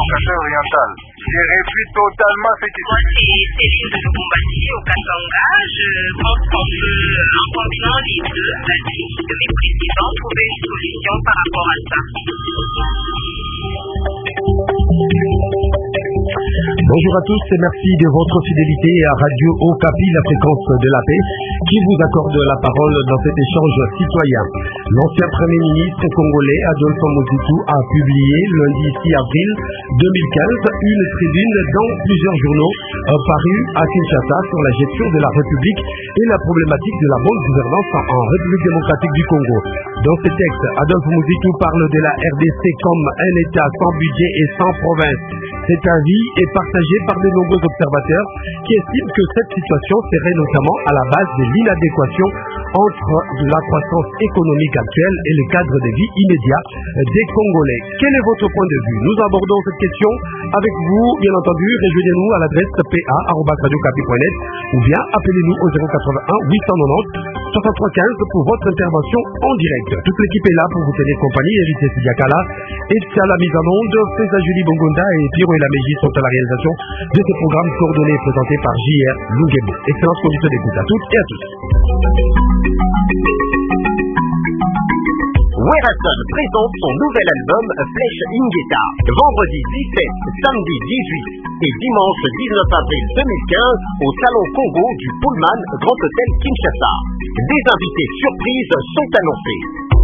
Kasai oriental. Je réfute totalement ce qui se passe. Moi, c'est Céline de Lubumbashi au Katanga. Je pense qu'on peut, en combinant les deux avis de mes présidents, trouver une solution par rapport à ça. Bonjour à tous et merci de votre fidélité à Radio Okapi, la fréquence de la paix, qui vous accorde la parole dans cet échange citoyen. L'ancien Premier ministre congolais Adolphe Mobutu a publié lundi 6 avril 2015 une tribune dans plusieurs journaux parus à Kinshasa sur la gestion de la République et la problématique de la bonne gouvernance en République démocratique du Congo. Dans ce texte, Adolphe Mobutu parle de la RDC comme un État sans budget et sans province. Cet avis est partagé par de nombreux observateurs qui estiment que cette situation serait notamment à la base de l'inadéquation entre la croissance économique actuelle et le cadre de vie immédiat des Congolais. Quel est votre point de vue? Nous abordons cette question avec vous, bien entendu. Rejoignez-nous à l'adresse pa@radiocapi.net ou bien appelez-nous au 081 890 6315 pour votre intervention en direct. Toute l'équipe est là pour vous tenir compagnie. Hérité Sidiakala et à la mise en onde. César Julie Bongonda et Pierrot et la Mégie sont à la réalisation de ce programme coordonné et présenté par J.R. Lungebo. Excellente condition d'écoute à toutes et à tous. Werason présente son nouvel album Flèche Ingeta. Vendredi 17, samedi 18 et dimanche 19 avril 2015 au Salon Congo du Pullman Grand Hôtel Kinshasa. Des invités surprises sont annoncés.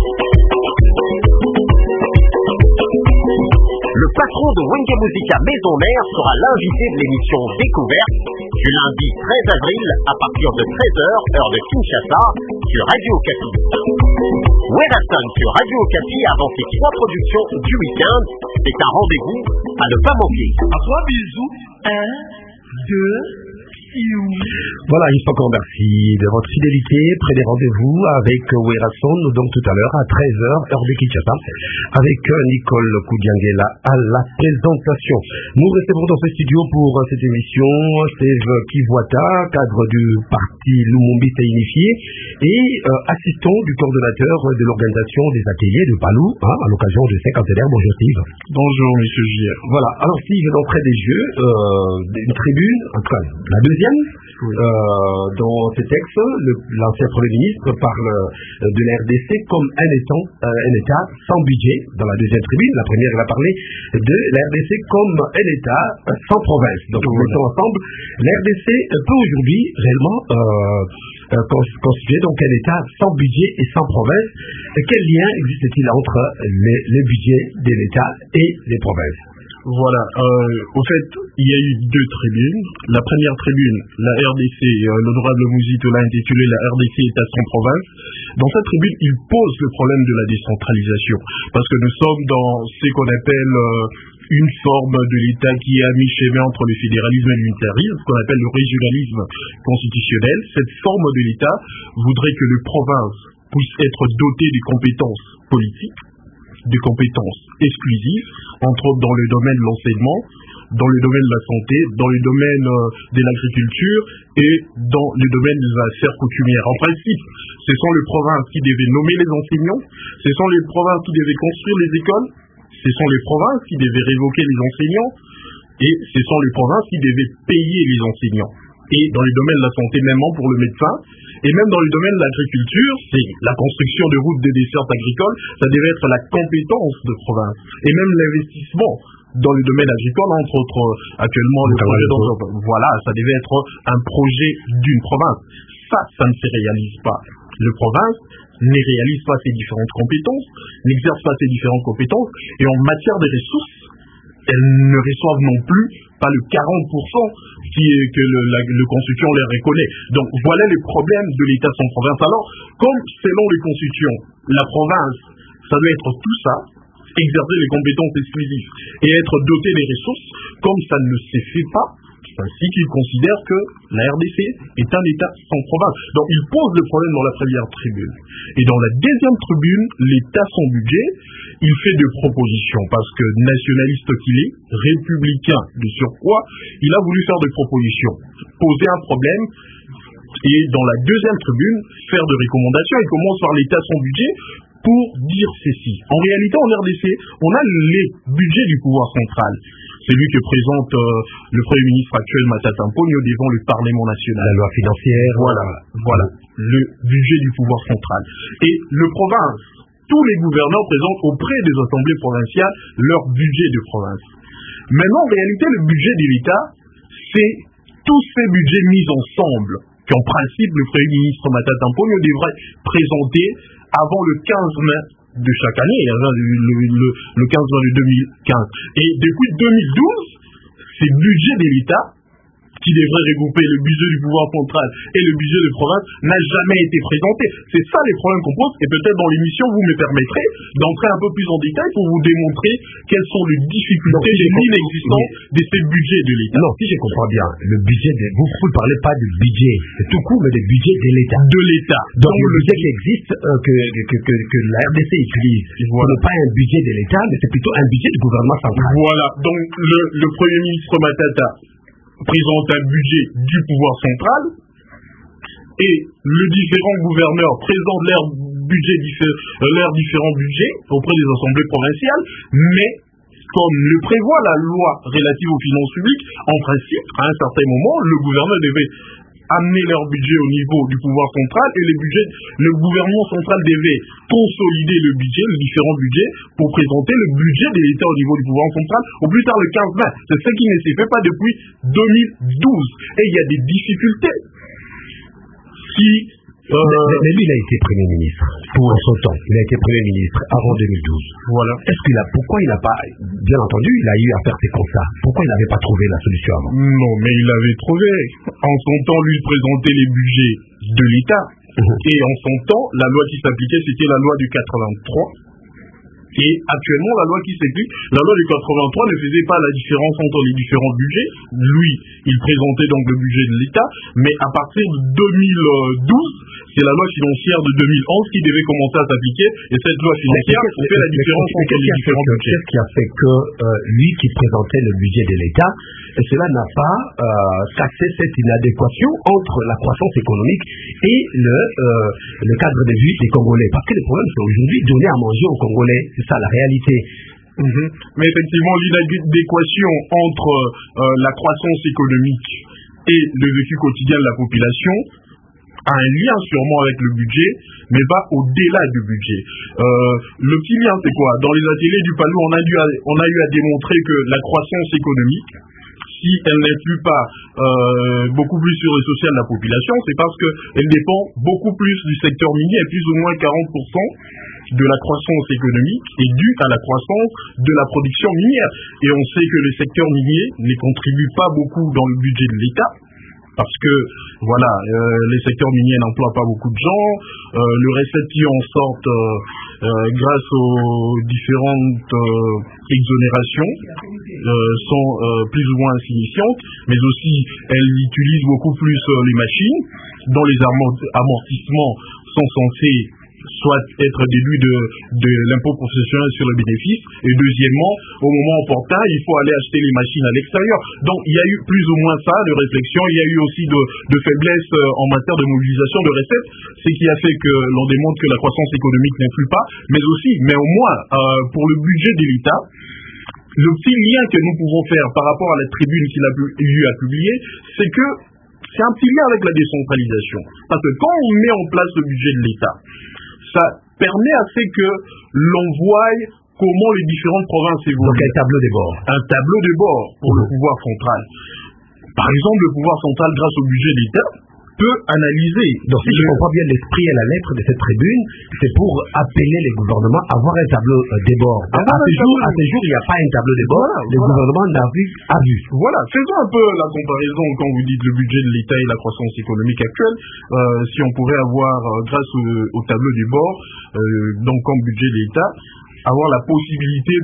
Le patron de Wenge Musica Maison Mère sera l'invité de l'émission Découverte du lundi 13 avril à partir de 13h, heure de Kinshasa, sur Radio Okapi. Werason sur Radio Okapi avant ses 3 productions du week-end. C'est un rendez-vous à ne pas manquer. À 3 bisous. 1, 2... Voilà, il faut encore merci de votre fidélité. Près des rendez-vous avec Werason, donc tout à l'heure à 13h, heure de Kinshasa, avec Nicole Koudiangela à la présentation. Nous recevons dans ce studio pour cette émission Steve Kivuata, cadre du parti Lumumbiste Unifié et assistant du coordonnateur de l'organisation des ateliers de Palou, à l'occasion du 50e. Bonjour Steve. Bonjour Monsieur J.R. Voilà, alors Steve, d'entrée des jeux, une tribune, en tout cas la deuxième. Dans ce texte, l'ancien Premier ministre parle de la RDC comme un État sans budget. Dans la deuxième tribune, la première, il a parlé de la RDC comme un État sans province. Donc, nous mettons ensemble. La RDC peut aujourd'hui réellement constituer donc un État sans budget et sans province. Quel lien existe-t-il entre les budgets de l'État et les provinces? Voilà, au fait, il y a eu 2 tribunes. La première tribune, la RDC, l'honorable Mouzito l'a intitulée la RDC État sans province. Dans cette tribune, il pose le problème de la décentralisation. Parce que nous sommes dans ce qu'on appelle une forme de l'État qui est à mi-chemin entre le fédéralisme et l'unitarisme, ce qu'on appelle le régionalisme constitutionnel. Cette forme de l'État voudrait que les provinces puissent être dotées des compétences politiques, des compétences exclusives, entre autres dans le domaine de l'enseignement, dans le domaine de la santé, dans le domaine de l'agriculture et dans le domaine de la sphère coutumière. En principe, ce sont les provinces qui devaient nommer les enseignants, ce sont les provinces qui devaient construire les écoles, ce sont les provinces qui devaient révoquer les enseignants et ce sont les provinces qui devaient payer les enseignants. Et dans le domaine de la santé, même pour le médecin, et même dans le domaine de l'agriculture, c'est la construction de routes, de dessertes agricoles, ça devait être la compétence de province. Et même l'investissement dans le domaine agricole, entre autres, actuellement, le projet voilà, ça devait être un projet d'une province. Ça ne se réalise pas. Le province ne réalise pas ses différentes compétences, n'exerce pas ses différentes compétences, et en matière de ressources, elles ne reçoivent non plus pas le 40% que le constituant les reconnaît. Donc voilà les problèmes de l'État sans province. Alors, comme selon les constituants, la province, ça doit être tout ça, exercer les compétences exclusives et être doté des ressources, comme ça ne se fait pas, c'est ainsi qu'il considère que la RDC est un État sans province. Donc il pose le problème dans la première tribune. Et dans la deuxième tribune, l'État sans budget, il fait des propositions, parce que nationaliste qu'il est, républicain de surcroît, il a voulu faire des propositions, poser un problème, et dans la deuxième tribune, faire des recommandations. Il commence par l'État sans budget pour dire ceci. En réalité, en RDC, on a les budgets du pouvoir central. C'est lui que présente le Premier ministre actuel Matata Mponyo devant le Parlement national. La loi financière. Voilà, le budget du pouvoir central. Et le province, tous les gouverneurs présentent auprès des assemblées provinciales leur budget de province. Maintenant, en réalité, le budget de l'État, c'est tous ces budgets mis ensemble qu'en principe, le Premier ministre Matata Mponyo devrait présenter avant le 15 mai de chaque année, le 15 mai de 2015. Et depuis 2012, ces budgets de l'État, qui devrait regrouper le budget du pouvoir central et le budget de province, n'a jamais été présenté. C'est ça les problèmes qu'on pose, et peut-être dans l'émission, vous me permettrez d'entrer un peu plus en détail pour vous démontrer quelles sont les difficultés, les inexistances de ces budgets de l'État. Non, si je comprends bien, le budget, vous ne parlez pas du budget, c'est tout court, mais du budget de l'État. De l'État. Donc le budget qui existe, que la RDC utilise, ce n'est pas un budget de l'État, mais c'est plutôt un budget du gouvernement central. Voilà, donc le Premier ministre Matata présente un budget du pouvoir central et les différents gouverneurs présentent leurs différents budgets auprès des assemblées provinciales, mais comme le prévoit la loi relative aux finances publiques, en principe, à un certain moment, le gouverneur devait amener leur budget au niveau du pouvoir central et le gouvernement central devait consolider le budget, les différents budgets, pour présenter le budget de l'État au niveau du pouvoir central au plus tard le 15 mai. C'est ce qui ne s'est fait pas depuis 2012. Et il y a des difficultés qui... Mais lui, il a été Premier ministre pour son temps. Il a été Premier ministre avant 2012. Voilà. Pourquoi il n'a pas, bien entendu, il a eu à faire ses constats. Pourquoi il n'avait pas trouvé la solution avant? Non, mais il l'avait trouvé. En son temps, lui, il présentait les budgets de l'État. Et en son temps, la loi qui s'appliquait, c'était la loi du 83. Et actuellement, la loi qui s'applique, la loi du 83 ne faisait pas la différence entre les différents budgets. Lui, il présentait donc le budget de l'État, mais à partir de 2012, c'est la loi financière de 2011 qui devait commencer à s'appliquer, et cette loi financière fait la différence entre les différents budgets. Qu'est-ce qui a fait que lui qui présentait le budget de l'État, cela n'a pas cassé cette inadéquation entre la croissance économique et le cadre de vie des Congolais? Parce que le problème, c'est aujourd'hui donner à manger aux Congolais. C'est ça la réalité. Mais effectivement, l'inadéquation entre la croissance économique et le vécu quotidien de la population a un lien sûrement avec le budget, mais va au-delà du budget. Le petit lien, c'est quoi? Dans les ateliers du Palou, on a eu à démontrer que la croissance économique, si elle n'influe pas beaucoup plus sur le social de la population, c'est parce qu'elle dépend beaucoup plus du secteur minier, et plus ou moins 40% de la croissance économique est due à la croissance de la production minière. Et on sait que le secteur minier ne contribue pas beaucoup dans le budget de l'État, parce que, voilà, les secteurs miniers n'emploient pas beaucoup de gens, le recette qui en sortent grâce aux différentes exonérations sont plus ou moins insignifiantes, mais aussi elles utilisent beaucoup plus les machines, dont les amortissements sont censés soit être déduit de l'impôt professionnel sur le bénéfice, et deuxièmement, au moment opportun, il faut aller acheter les machines à l'extérieur. Donc il y a eu plus ou moins ça de réflexion, il y a eu aussi de faiblesse en matière de mobilisation de recettes, ce qui a fait que l'on démontre que la croissance économique n'influe pas, mais au moins, pour le budget de l'État, le petit lien que nous pouvons faire par rapport à la tribune qu'il a eu à publier, c'est que c'est un petit lien avec la décentralisation. Parce que quand on met en place le budget de l'État, ça permet à ce que l'on voie comment les différentes provinces évoluent. Donc un tableau de bord. Un tableau de bord pour le pouvoir central. Par exemple, le pouvoir central, grâce au budget de l'État, peut analyser. Donc si je comprends bien l'esprit et la lettre de cette tribune, c'est pour appeler les gouvernements à avoir un tableau des bords. À ce jour, il n'y a pas un tableau des bords. Le gouvernement n'a vu à vue. Voilà, faisons un peu la comparaison quand vous dites le budget de l'État et la croissance économique actuelle. Si on pourrait avoir, grâce au tableau des bords, donc comme budget de l'État, avoir la possibilité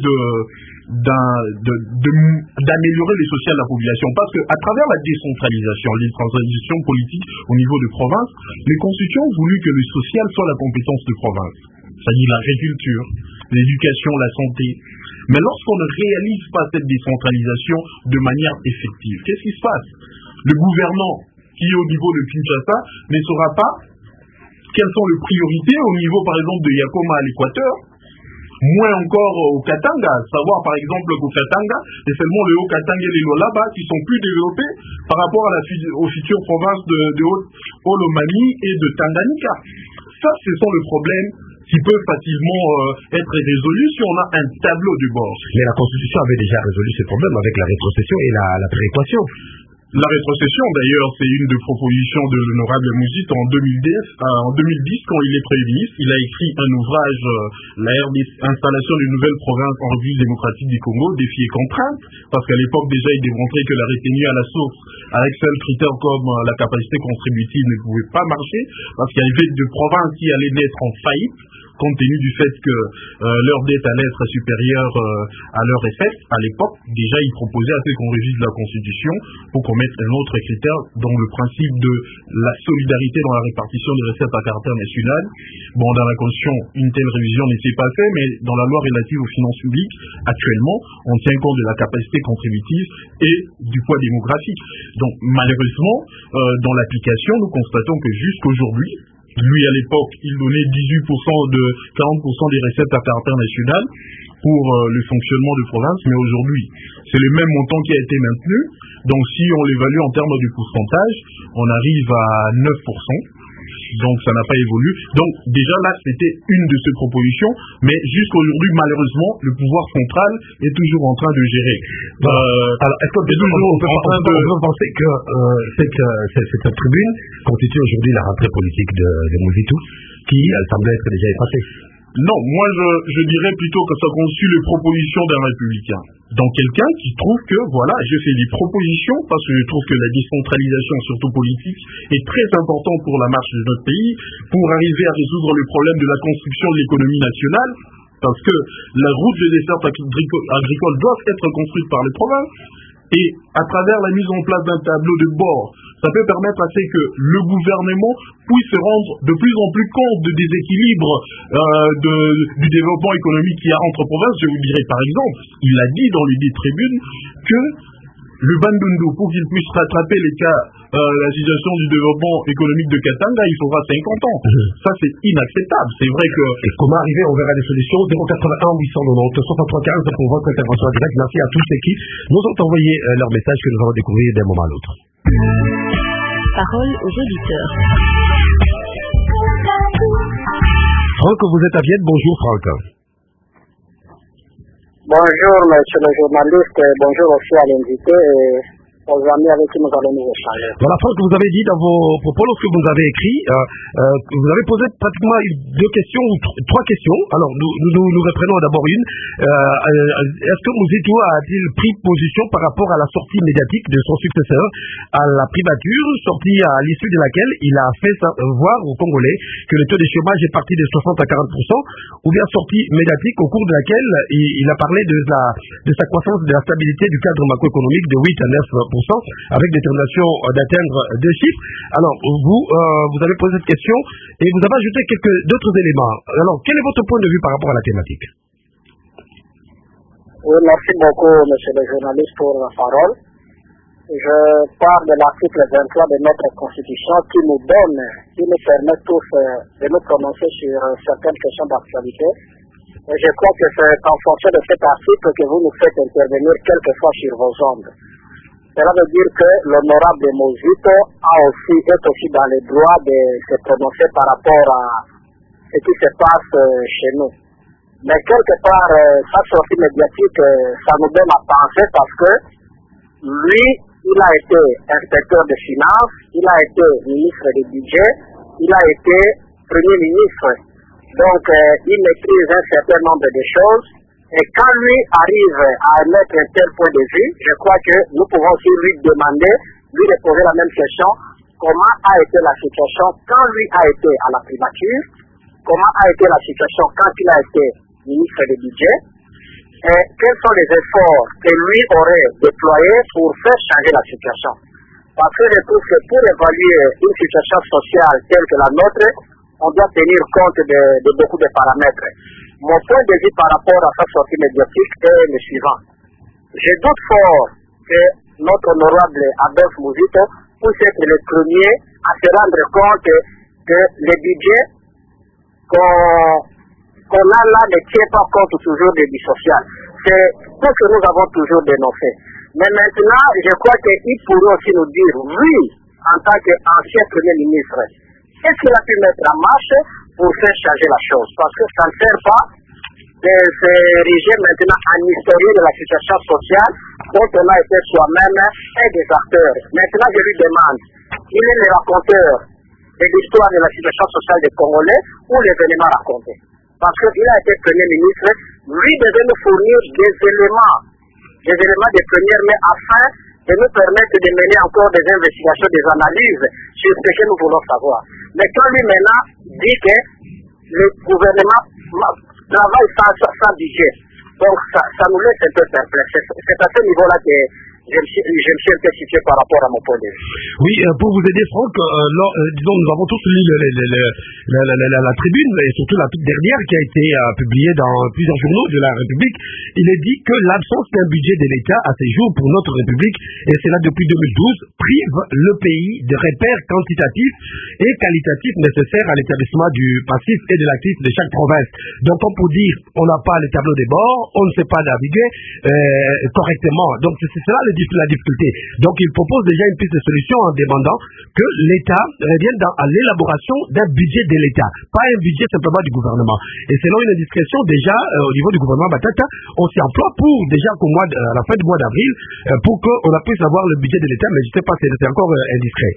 d'améliorer les social de la population, parce que à travers la décentralisation politique au niveau de province, les constituants ont voulu que le social soit la compétence de province, c'est-à-dire l'agriculture, l'éducation, la santé. Mais lorsqu'on ne réalise pas cette décentralisation de manière effective, qu'est-ce qui se passe? Le gouvernant qui est au niveau de Kinshasa ne saura pas quelles sont les priorités au niveau par exemple de Yakoma à l'Équateur, moins encore au Katanga. Savoir par exemple qu'au Katanga, c'est seulement le Haut-Katanga et les Lualaba qui sont plus développés par rapport aux futures provinces de Haut-Olomami et de Tanganyika. Ça, ce sont les problèmes qui peuvent facilement être résolus si on a un tableau de bord. Mais la Constitution avait déjà résolu ces problèmes avec la rétrocession et la péréquation. La rétrocession, d'ailleurs, c'est une des propositions de l'honorable Mouzit en 2010, quand il est Premier ministre. Il a écrit un ouvrage, la RDC, installation d'une nouvelle province en République démocratique du Congo, défi et contrainte, parce qu'à l'époque, déjà, il démontrait que la retenue à la source, avec seul critère comme la capacité contributive, ne pouvait pas marcher, parce qu'il y avait des provinces qui allaient naître en faillite, compte tenu du fait que leur dette allait être supérieure à leur effet. À l'époque, déjà, ils proposaient à ce qu'on révise la Constitution pour qu'on mette un autre critère dans le principe de la solidarité dans la répartition des recettes à caractère national. Bon, dans la Constitution, une telle révision n'était pas faite, mais dans la loi relative aux finances publiques, actuellement, on tient compte de la capacité contributive et du poids démographique. Donc, malheureusement, dans l'application, nous constatons que jusqu'aujourd'hui, lui, à l'époque, il donnait 40% des recettes à caractère national pour le fonctionnement de province, mais aujourd'hui, c'est le même montant qui a été maintenu. Donc, si on l'évalue en termes de pourcentage, on arrive à 9%. Donc, ça n'a pas évolué. Donc, déjà là, c'était une de ces propositions, mais jusqu'aujourd'hui, malheureusement, le pouvoir central est toujours en train de gérer. Alors, est-ce qu'on peut penser que cette tribune constitue aujourd'hui la rentrée politique de Mouzitou, qui semblait être déjà effacée? Non, moi je dirais plutôt que ça constitue les propositions d'un républicain. Donc quelqu'un qui trouve que, voilà, je fais des propositions parce que je trouve que la décentralisation, surtout politique, est très importante pour la marche de notre pays, pour arriver à résoudre le problème de la construction de l'économie nationale, parce que la route des dessertes agricoles doivent être construites par les provinces. Et à travers la mise en place d'un tableau de bord, ça peut permettre à ce que le gouvernement puisse se rendre de plus en plus compte de déséquilibre du développement économique qu'il y a entre provinces. Je vous dirais par exemple, il a dit dans les tribunes que le Bandundu, pour qu'il puisse rattraper la situation du développement économique de Katanga, il faudra 50 ans. Ça, c'est inacceptable. C'est vrai que... Et comment arriver, on verra des solutions. 081 890 6315 pour votre intervention en direct. Merci à tous ceux qui nous ont envoyé leur message que nous allons découvrir d'un moment à l'autre. Parole aux auditeurs. Franck, vous êtes à Vienne. Bonjour, Franck. Bonjour, monsieur le journaliste, bonjour aussi à l'invité et aux amis avec qui nous allons nous échanger. Voilà, Franck, vous avez dit dans vos propos, lorsque vous avez écrit, vous avez posé pratiquement deux questions ou trois questions. Alors, nous reprenons d'abord une. Est-ce que Mouzitou a-t-il pris position par rapport à la sortie médiatique de son successeur à la primature, sortie à l'issue de laquelle il a fait voir aux Congolais que le taux de chômage est parti de 60 à 40%, ou bien sortie médiatique au cours de laquelle il a parlé de sa croissance, de la stabilité du cadre macroéconomique de 8 à 9%, avec détermination d'atteindre deux chiffres. Alors, vous avez posé cette question et vous avez ajouté d'autres éléments. Alors, quel est votre point de vue par rapport à la thématique? Oui, merci beaucoup, monsieur le journaliste, pour la parole. Je parle de l'article 23 de notre Constitution qui nous permet tous de nous prononcer sur certaines questions d'actualité. Et je crois que c'est en fonction de cet article que vous nous faites intervenir quelquefois sur vos ondes. Cela veut dire que l'honorable Mouzito est aussi dans le droit de se prononcer par rapport à ce qui se passe chez nous. Mais quelque part, sa sortie médiatique, ça nous donne à penser parce que lui, il a été inspecteur des finances, il a été ministre du budget, il a été premier ministre. Donc, il maîtrise un certain nombre de choses. Et quand lui arrive à émettre un tel point de vue, je crois que nous pouvons aussi lui demander, lui de poser la même question, comment a été la situation quand lui a été à la primature, comment a été la situation quand il a été ministre du budget, et quels sont les efforts que lui aurait déployés pour faire changer la situation. Parce que je trouve que pour évaluer une situation sociale telle que la nôtre, on doit tenir compte de beaucoup de paramètres. Mon point de vue par rapport à sa sortie médiatique est le suivant. Je doute fort que notre honorable Adolphe Mouzito puisse être le premier à se rendre compte que le budget qu'on qu'on a là ne tient pas compte toujours du social. C'est ce que nous avons toujours dénoncé. Mais maintenant, je crois qu'il pourrait aussi nous dire, oui, en tant qu'ancien Premier ministre, qu'est-ce qu'il a pu mettre en marche pour faire changer la chose? Parce que ça ne sert pas de s'ériger maintenant en historien de la situation sociale dont on a été soi-même un des acteurs. Maintenant, je lui demande, il est le raconteur de l'histoire de la situation sociale des Congolais ou les éléments racontés? Parce qu'il a été Premier ministre, lui devait nous fournir des éléments de première main afin de nous permettre de mener encore des investigations, des analyses sur ce que nous voulons savoir. Mais quand lui maintenant dit que le gouvernement travaille sans budget, donc ça nous laisse un peu perplexe. C'est à ce niveau-là que je me suis un peu situé par rapport à mon point de vue. Oui, pour vous aider, Franck, disons, nous avons tous lu la tribune, et surtout la toute dernière qui a été publiée dans plusieurs journaux de la République. Il est dit que l'absence d'un budget de l'État à ces jours pour notre République, et c'est là depuis 2012, prive le pays de repères quantitatifs et qualitatifs nécessaires à l'établissement du passif et de l'actif de chaque province. Donc, on peut dire, on n'a pas le tableau des bords, on ne sait pas naviguer correctement. Donc, c'est cela la difficulté. Donc, il propose déjà une piste de solution en demandant que l'État revienne à l'élaboration d'un budget de l'État, pas un budget simplement du gouvernement. Et selon une discrétion déjà au niveau du gouvernement Matata, on s'y emploie pour déjà à la fin du mois d'avril pour qu'on puisse avoir le budget de l'État, mais je ne sais pas, c'est encore indiscret.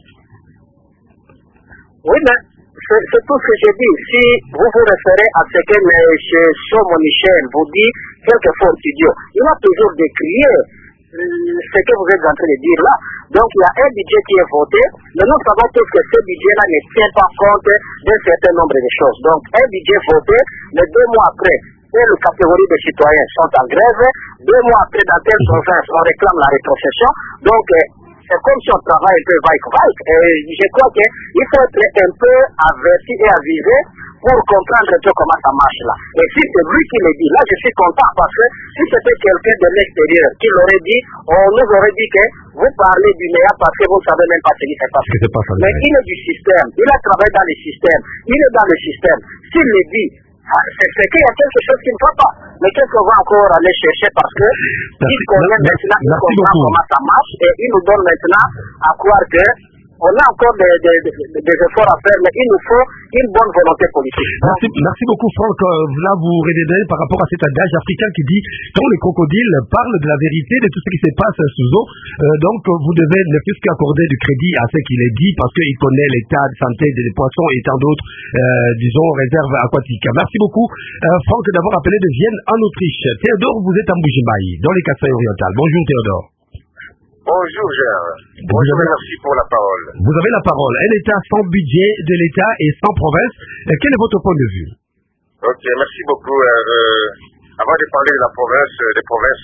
Oui, mais c'est tout ce que j'ai dit. Si vous vous référez à ce que M. Somo Michel vous dit, quelquefois studio, il a toujours décrié ce que vous êtes en train de dire là. Donc il y a un budget qui est voté, mais nous savons tous que ce budget-là ne tient pas compte d'un certain nombre de choses. Donc un budget voté, mais 2 mois après, telle catégorie de citoyens sont en grève, 2 mois après, dans telle province, on réclame la rétrocession. Donc c'est comme si on travaille un peu vaille-vaille. Et je crois qu'il faut être un peu averti et avisé pour comprendre un peu comment ça marche là. Et si c'est lui qui le dit, là je suis content parce que si c'était quelqu'un de l'extérieur qui l'aurait dit, on nous aurait dit que vous parlez du MEA parce que vous ne savez même pas ce qui s'est passé. Mais il est du système, il a travaillé dans le système, il est dans le système. S'il le dit, c'est qu'il y a quelque chose qui ne va pas. Mais qu'est-ce qu'on va encore aller chercher parce que il connaît maintenant, il comprend comment ça marche et il nous donne maintenant à croire que on a encore des efforts à faire, mais il nous faut une bonne volonté politique. Merci beaucoup, Franck. Là, vous révélez par rapport à cet adage africain qui dit quand le crocodile parle de la vérité de tout ce qui se passe sous eau, donc vous devez ne plus qu'accorder du crédit à ce qu'il est dit parce qu'il connaît l'état de santé des poissons et tant d'autres, disons, réserves aquatiques. Merci beaucoup, Franck, d'avoir appelé de Vienne en Autriche. Théodore, vous êtes à Mbujimayi, dans les Kasaï-Orientales. Bonjour, Théodore. Bonjour, Gérard. Bonjour, merci pour la parole. Vous avez la parole. Un État sans budget de l'État et sans province. Quel est votre point de vue? Ok, merci beaucoup. Avant de parler de la province, des provinces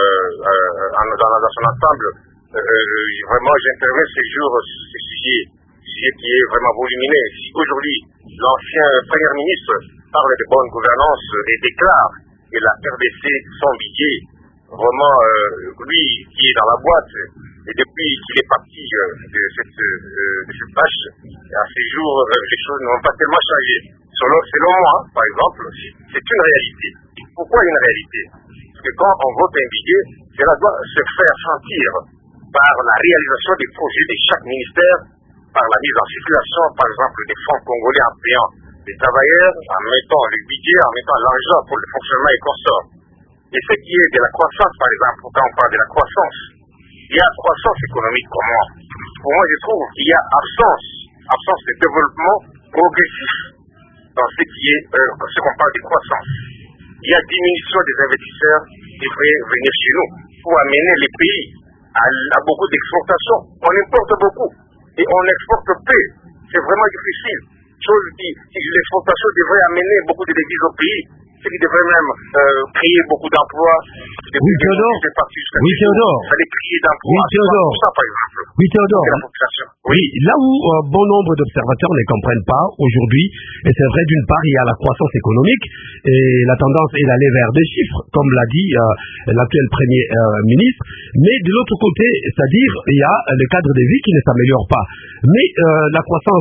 dans son ensemble, vraiment j'interviens ces jours ce sujet qui est vraiment volumineux. Si aujourd'hui l'ancien Premier ministre parle de bonne gouvernance et déclare que la RDC sans budget, vraiment, lui qui est dans la boîte, et depuis qu'il est parti de cette tâche, à ces jours, les choses n'ont pas tellement changé. Selon moi, par exemple, c'est une réalité. Pourquoi une réalité? Parce que quand on vote un budget, cela doit se faire sentir par la réalisation des projets de chaque ministère, par la mise en circulation, par exemple, des fonds congolais en payant des travailleurs, en mettant le budget, en mettant l'argent pour le fonctionnement et consorts. Et ce qui est de la croissance, par exemple, quand on parle de la croissance, il y a croissance économique comment? Pour moi, je trouve qu'il y a absence de développement progressif dans ce qui est, ce qu'on parle de croissance. Il y a diminution des investisseurs qui devraient venir chez nous pour amener les pays à beaucoup d'exportations. On importe beaucoup et on exporte peu. C'est vraiment difficile. Chose qui l'exportation devrait amener beaucoup de devises au pays. Ce qui devrait même créer beaucoup d'emplois. Oui, Théodore. Ça allait créer d'emplois. Oui, Théodore. Ça, par exemple. Oui, Théodore. Oui, là où bon nombre d'observateurs ne comprennent pas aujourd'hui, et c'est vrai, d'une part, il y a la croissance économique, et la tendance est d'aller vers des chiffres, comme l'a dit l'actuel Premier ministre, mais de l'autre côté, c'est-à-dire, il y a le cadre de vie qui ne s'améliore pas. Mais la croissance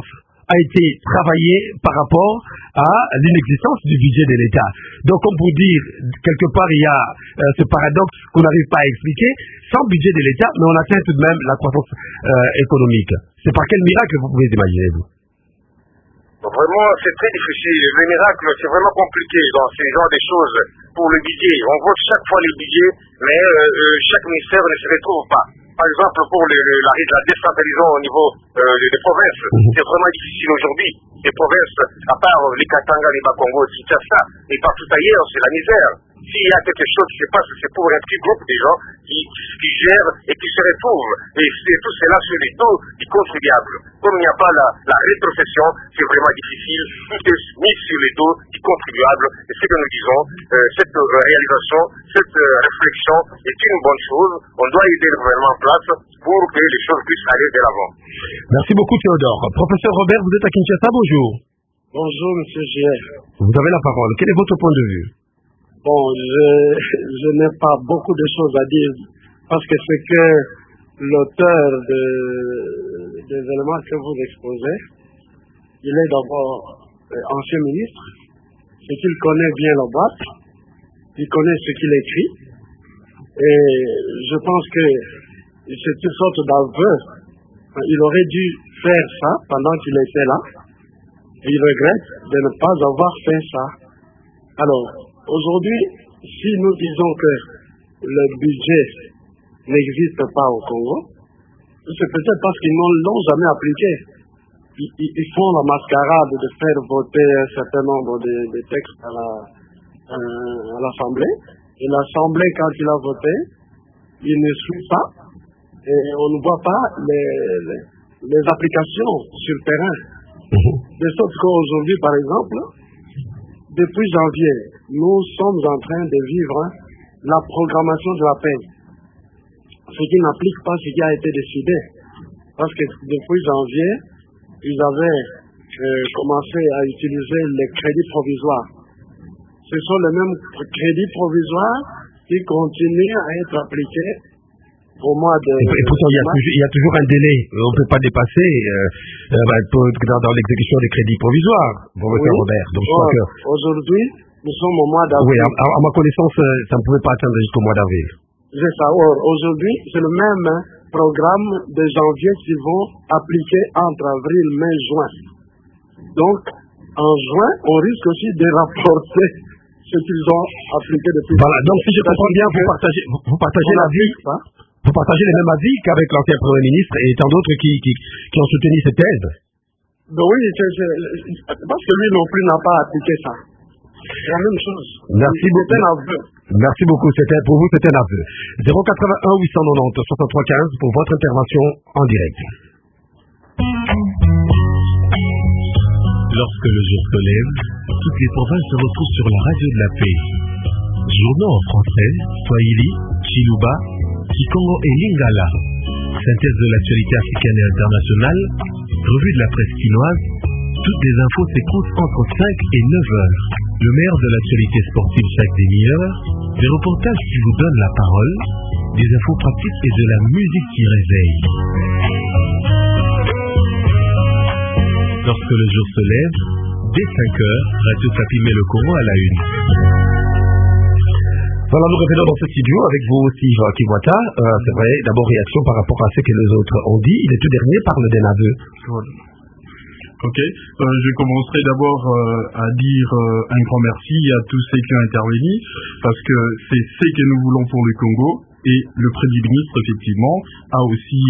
a été travaillé par rapport à l'inexistence du budget de l'État. Donc, comme pour dire, quelque part, il y a ce paradoxe qu'on n'arrive pas à expliquer. Sans budget de l'État, mais on atteint tout de même la croissance économique. C'est par quel miracle vous pouvez imaginer, vous? Vraiment, c'est très difficile. Le miracle, c'est vraiment compliqué dans ces genres de choses. Pour le budget, on vote chaque fois les budgets, mais chaque ministère ne se retrouve pas. Par exemple, pour la décentralisation au niveau des provinces, c'est vraiment difficile aujourd'hui. Les provinces, à part les Katanga, les Bakongo, Kinshasa, et partout ailleurs, c'est la misère. S'il y a quelque chose qui se passe, c'est pour un petit groupe de gens qui gèrent et qui se retrouvent. Et c'est tout cela sur les dos du contribuable. Comme il n'y a pas la rétrocession, c'est vraiment difficile. Tout est mis sur les dos du contribuable. Et ce que nous disons, cette réalisation, cette réflexion est une bonne chose. On doit aider le gouvernement en place pour que les choses puissent aller de l'avant. Merci beaucoup, Théodore. Professeur Robert, vous êtes à Kinshasa, bonjour. Bonjour, monsieur Gier. Vous avez la parole. Quel est votre point de vue? Bon, je n'ai pas beaucoup de choses à dire parce que ce que l'auteur des éléments que vous exposez, il est d'abord ancien ministre, c'est qu'il connaît bien la boîte, il connaît ce qu'il écrit, et je pense que c'est une sorte d'aveu. Il aurait dû faire ça pendant qu'il était là, et il regrette de ne pas avoir fait ça. Alors, aujourd'hui, si nous disons que le budget n'existe pas au Congo, c'est peut-être parce qu'ils ne l'ont jamais appliqué. Ils font la mascarade de faire voter un certain nombre de textes à l'Assemblée. Et l'Assemblée, quand il a voté, il ne suit pas. Et on ne voit pas les applications sur le terrain. De sorte qu'aujourd'hui, par exemple, depuis janvier, nous sommes en train de vivre la programmation de la paix, ce qui n'applique pas ce qui a été décidé. Parce que depuis janvier, ils avaient commencé à utiliser les crédits provisoires. Ce sont les mêmes crédits provisoires qui continuent à être appliqués au mois de... Et pourtant, il y a toujours un délai. On ne peut pas dépasser dans l'exécution des crédits provisoires, professeur Robert. Donc, aujourd'hui, nous sommes au mois d'avril. Oui, à ma connaissance, ça ne pouvait pas atteindre jusqu'au mois d'avril. C'est ça. Or, aujourd'hui, c'est le même programme de janvier qu'ils vont appliquer entre avril, mai, juin. Donc, en juin, on risque aussi de rapporter ce qu'ils ont appliqué depuis... Voilà, donc si je comprends bien, vous partagez l'avis... Vous partagez les mêmes avis qu'avec l'ancien Premier ministre et tant d'autres qui ont soutenu cette thèse? Ben oui, parce que lui non plus n'a pas appliqué ça. C'est la même chose. Merci beaucoup. C'est un aveu. Merci beaucoup. Pour vous, c'est un aveu. 081 890 6315 pour votre intervention en direct. Lorsque le jour se lève, toutes les provinces se retrouvent sur la radio de la paix. Journaux en français, Swahili, Chiluba, Kikongo et Lingala. Synthèse de l'actualité africaine et internationale, revue de la presse chinoise, toutes les infos s'écoutent entre 5 et 9 heures. Le meilleur de l'actualité sportive chaque demi-heure, des reportages qui vous donnent la parole, des infos pratiques et de la musique qui réveille. Lorsque le jour se lève, dès 5 heures, Radio Okapi met le Congo à la une. Voilà, nous revenons dans ce studio avec vous aussi, Joachim Wata. C'est vrai, d'abord réaction par rapport à ce que les autres ont dit. Les deux derniers parlent d'un aveu. Ok, je commencerai d'abord à dire un grand merci à tous ceux qui ont intervenu, parce que c'est ce que nous voulons pour le Congo, et le Premier ministre, effectivement, a aussi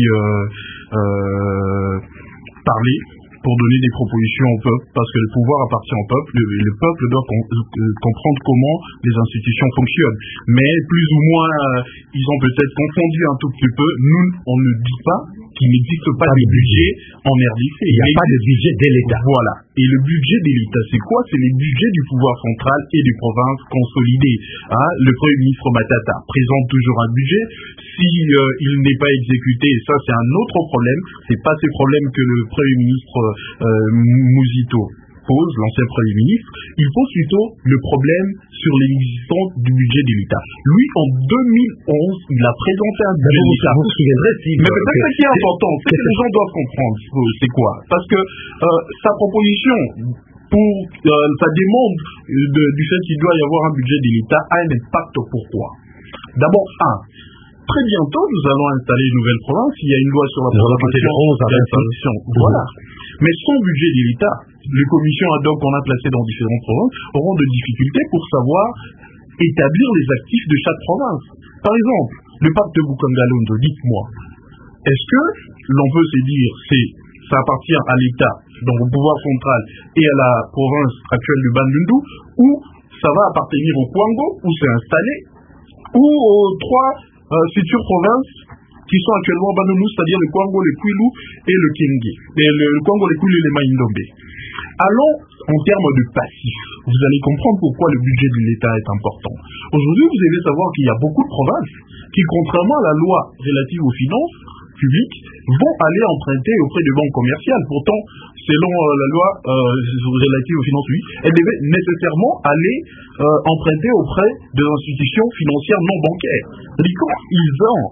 parlé pour donner des propositions au peuple, parce que le pouvoir appartient au peuple, et le peuple doit comprendre comment les institutions fonctionnent. Mais plus ou moins, ils ont peut-être confondu un tout petit peu. Nous, on ne dit pas qu'il n'existe pas de budget en RDC. Il n'y a pas de budget de l'État. Voilà. Et le budget de l'État, c'est quoi? C'est les budgets du pouvoir central et des provinces consolidées. Le Premier ministre Matata présente toujours un budget. Si il n'est pas exécuté, ça c'est un autre problème. C'est pas ce problème que le Premier ministre Mouzito pose, l'ancien Premier ministre, il pose plutôt le problème sur l'existence du budget de l'État. Lui, en 2011, il a présenté un budget de l'État. Vous vous souviendrez si... Mais c'est ça qui est important, c'est que les gens doivent comprendre c'est quoi. Parce que sa proposition pour sa demande du fait qu'il doit y avoir un budget de l'État a un impact. Pourquoi? D'abord, très bientôt, nous allons installer une nouvelle province. Il y a une loi sur la programmation. Voilà. Mais sans budget de l'État, les commissions ad hoc qu'on a placées dans différentes provinces auront de difficultés pour savoir établir les actifs de chaque province. Par exemple, le pacte de Bukanga-Londo, dites-moi, est-ce que l'on peut se dire ça appartient à l'État, donc au pouvoir central et à la province actuelle du Bandundu, ou ça va appartenir au Kwango, où c'est installé, ou aux trois futures provinces qui sont actuellement au Bandundu, c'est-à-dire le Kwango, le Kwilu et le Kenge, le Kwango, le Kwilu et le Maïndombe. Allons en termes de passif. Vous allez comprendre pourquoi le budget de l'État est important. Aujourd'hui, vous devez savoir qu'il y a beaucoup de provinces qui, contrairement à la loi relative aux finances publiques, vont aller emprunter auprès de banques commerciales. Pourtant, selon la loi relative aux finances publiques, elles devaient nécessairement aller emprunter auprès des institutions financières non bancaires. C'est-à-dire quand ils vont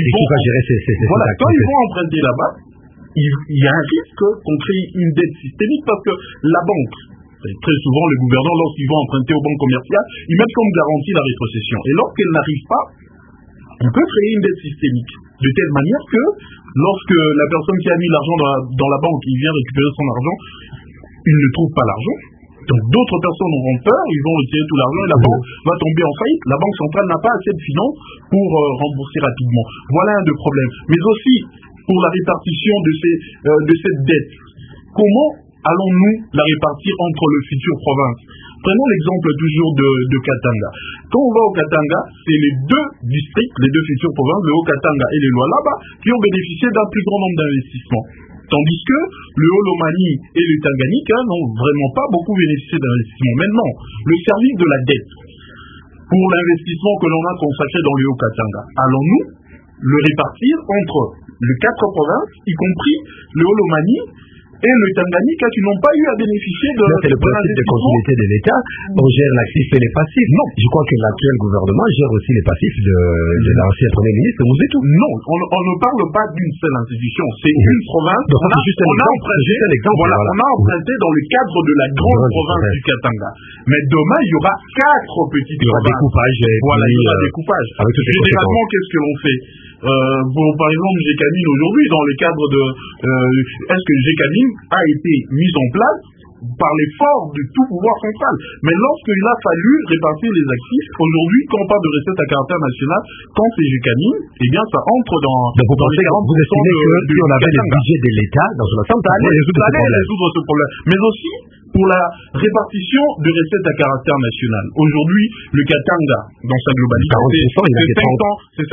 emprunter là-bas, il y a un risque qu'on crée une dette systémique parce que la banque, très souvent le gouvernement, lorsqu'ils vont emprunter aux banques commerciales, ils mettent comme garantie la rétrocession. Et lorsqu'elle n'arrive pas, on peut créer une dette systémique. De telle manière que lorsque la personne qui a mis l'argent dans la banque, il vient récupérer son argent, il ne trouve pas l'argent. Donc d'autres personnes auront peur, ils vont retirer tout l'argent et la banque va tomber en faillite. La banque centrale n'a pas assez de finances pour rembourser rapidement. Voilà un des problèmes. Mais aussi, pour la répartition de cette dette, comment allons-nous la répartir entre les futures provinces? Prenons l'exemple toujours de Katanga. Quand on va au Katanga, c'est les deux districts, les deux futures provinces, le Haut-Katanga et le Lualaba, qui ont bénéficié d'un plus grand nombre d'investissements. Tandis que le Haut-Lomami et le Tanganyika n'ont vraiment pas beaucoup bénéficié d'investissements. Maintenant, le service de la dette pour l'investissement que l'on a consacré dans le Haut-Katanga, allons-nous le répartir entre les quatre provinces, y compris le Haut-Lomami et le Tanganyika, qui n'ont pas eu à bénéficier de... C'est le principe de continuité de l'État. On gère l'actif et les passifs. Non, je crois que l'actuel gouvernement gère aussi les passifs de l'ancien Premier ministre. Vous êtes tout. Non, on ne parle pas d'une seule institution. C'est une province. Donc, on a emprunté dans le cadre de la grande province du Katanga. Mais demain, il y aura quatre petites provinces. Découpage. Voilà, il y aura découpage. Généralement, qu'est-ce que l'on fait? Par exemple, GECAMIN aujourd'hui, dans le cadre de... est-ce que GECAMIN a été mise en place par l'effort du tout pouvoir central? Mais lorsqu'il a fallu répartir les actifs, aujourd'hui, quand on parle de recettes à caractère national, quand c'est GECAMIN, eh bien, ça entre dans... Donc, vous pensez que vous estimez que si on avait le budget de l'État dans son ensemble, ça allait résoudre ce problème. Mais aussi, pour la répartition de recettes à caractère national. Aujourd'hui, le Katanga, dans sa globalité, c'est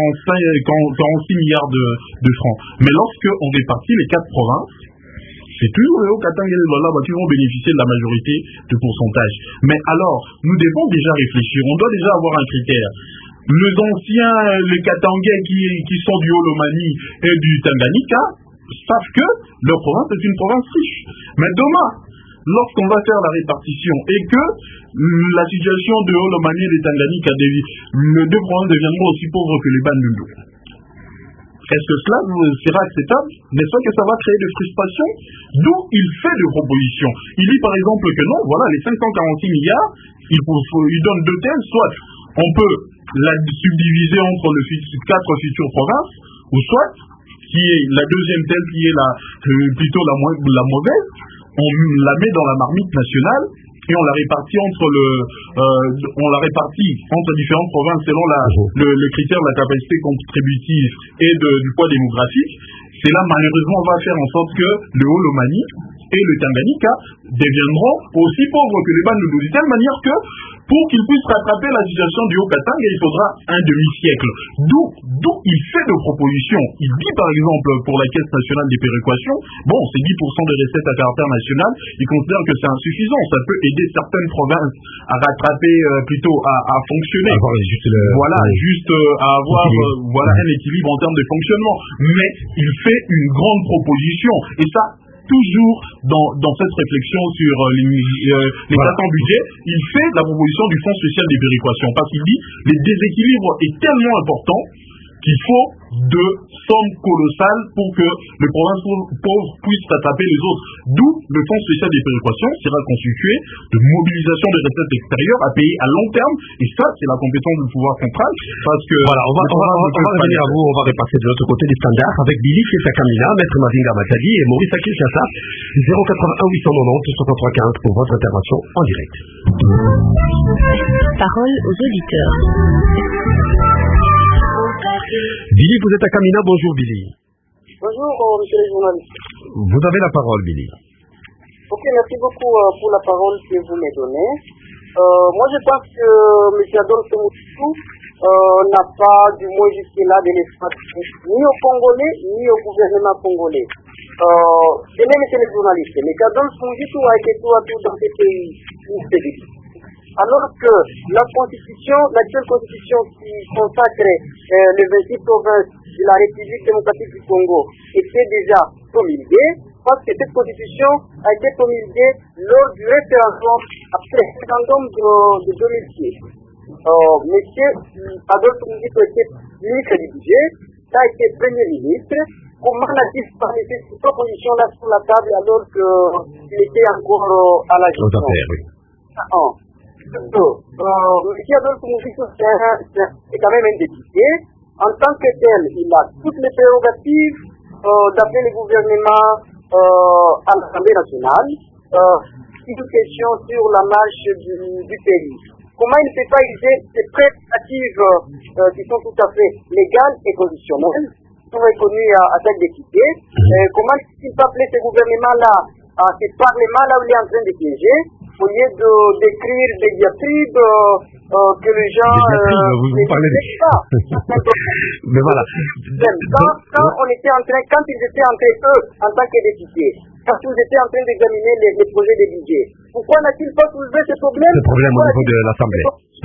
546 milliards de francs. Mais lorsque on répartit les quatre provinces, c'est toujours le Haut-Katanga et le Lualaba qui vont bénéficier de la majorité de pourcentage. Mais alors, nous devons déjà réfléchir. On doit déjà avoir un critère. Les anciens, les Katangais qui sont du Haut-Lomami et du Tanganyika savent que leur province est une province riche. Mais demain, lorsqu'on va faire la répartition et que la situation de Haut-Lomami et de Tanganyika, les deux provinces deviendront aussi pauvres que les Bandundu. Est-ce que cela sera acceptable? N'est-ce pas que ça va créer des frustrations? D'où il fait des propositions. Il dit par exemple que non, voilà, les 546 milliards, il donne deux thèmes, soit on peut la subdiviser entre les quatre futures provinces, ou soit, qui est la deuxième thème qui est plutôt la mauvaise, on la met dans la marmite nationale, et on la répartit entre différentes provinces selon le critère de la capacité contributive et du poids démographique. C'est là, malheureusement, on va faire en sorte que le Haut-Lomami et le Tanganyika deviendront aussi pauvres que les Bandundu, de telle manière que pour qu'ils puissent rattraper la situation du Haut-Katanga, il faudra un demi-siècle. D'où il fait de propositions. Il dit par exemple pour la Caisse nationale des péréquations, bon, c'est 10% de recettes à caractère national, il considère que c'est insuffisant. Ça peut aider certaines provinces à rattraper, plutôt à fonctionner. À avoir un équilibre en termes de fonctionnement. Mais il fait une grande proposition. Et ça, toujours dans cette réflexion sur les dates en budget, il fait la proposition du Fonds spécial des péréquations parce qu'il dit le déséquilibre est tellement important qu'il faut de sommes colossales pour que les provinces pauvres puissent rattraper les autres. D'où le Fonds spécial des péréquations sera constitué de mobilisation des recettes extérieures à payer à long terme, et ça, c'est la compétence du pouvoir central, parce que... Voilà, on va revenir à vous, on va repasser de l'autre côté des standards avec Billy Kamina, Maître Mavinga Matadi et Maurice Kinshasa, 081 890 63 15 pour votre intervention en direct. Parole aux auditeurs. Billy, vous êtes à Kamina, bonjour Billy. Bonjour, monsieur le journaliste. Vous avez la parole, Billy. Ok, merci beaucoup pour la parole que vous me donnez. Moi, je pense que M. Adolphe Moussou n'a pas, du moins jusque-là, de l'espace ni aux Congolais, ni au gouvernement congolais. Tenez, monsieur le journaliste, M. Adolphe Moussou a été tout à tout dans ces pays. Alors que l'actuelle constitution qui consacre les 26 provinces de la République démocratique du Congo était déjà promulguée, parce que cette constitution a été promulguée lors du référendum après le référendum de 2006. Monsieur Adolphe Moussou était ministre du budget, ça a été premier ministre. Comment n'a-t-il pas laissé cette proposition-là sur la table alors qu'il était encore à la gestion? Monsieur Adolphe Moussou, c'est quand même un député. En tant que tel, il a toutes les prérogatives d'appeler le gouvernement à l'Assemblée nationale. Une question sur la marche du pays. Comment il ne fait pas user ces prérogatives qui sont tout à fait légales et conditionnelles, sont reconnues à tel député? Comment il peut appeler ce gouvernement-là, à ce parlement-là où il est en train de siéger, au lieu d'écrire des diatribes que les gens vous parlez pas. Mais voilà. Quand ils étaient entre eux en tant que députés, quand ils étaient en train d'examiner les projets de budget, pourquoi n'a-t-il pas soulevé ce problème? Ce problème au niveau de l'Assemblée.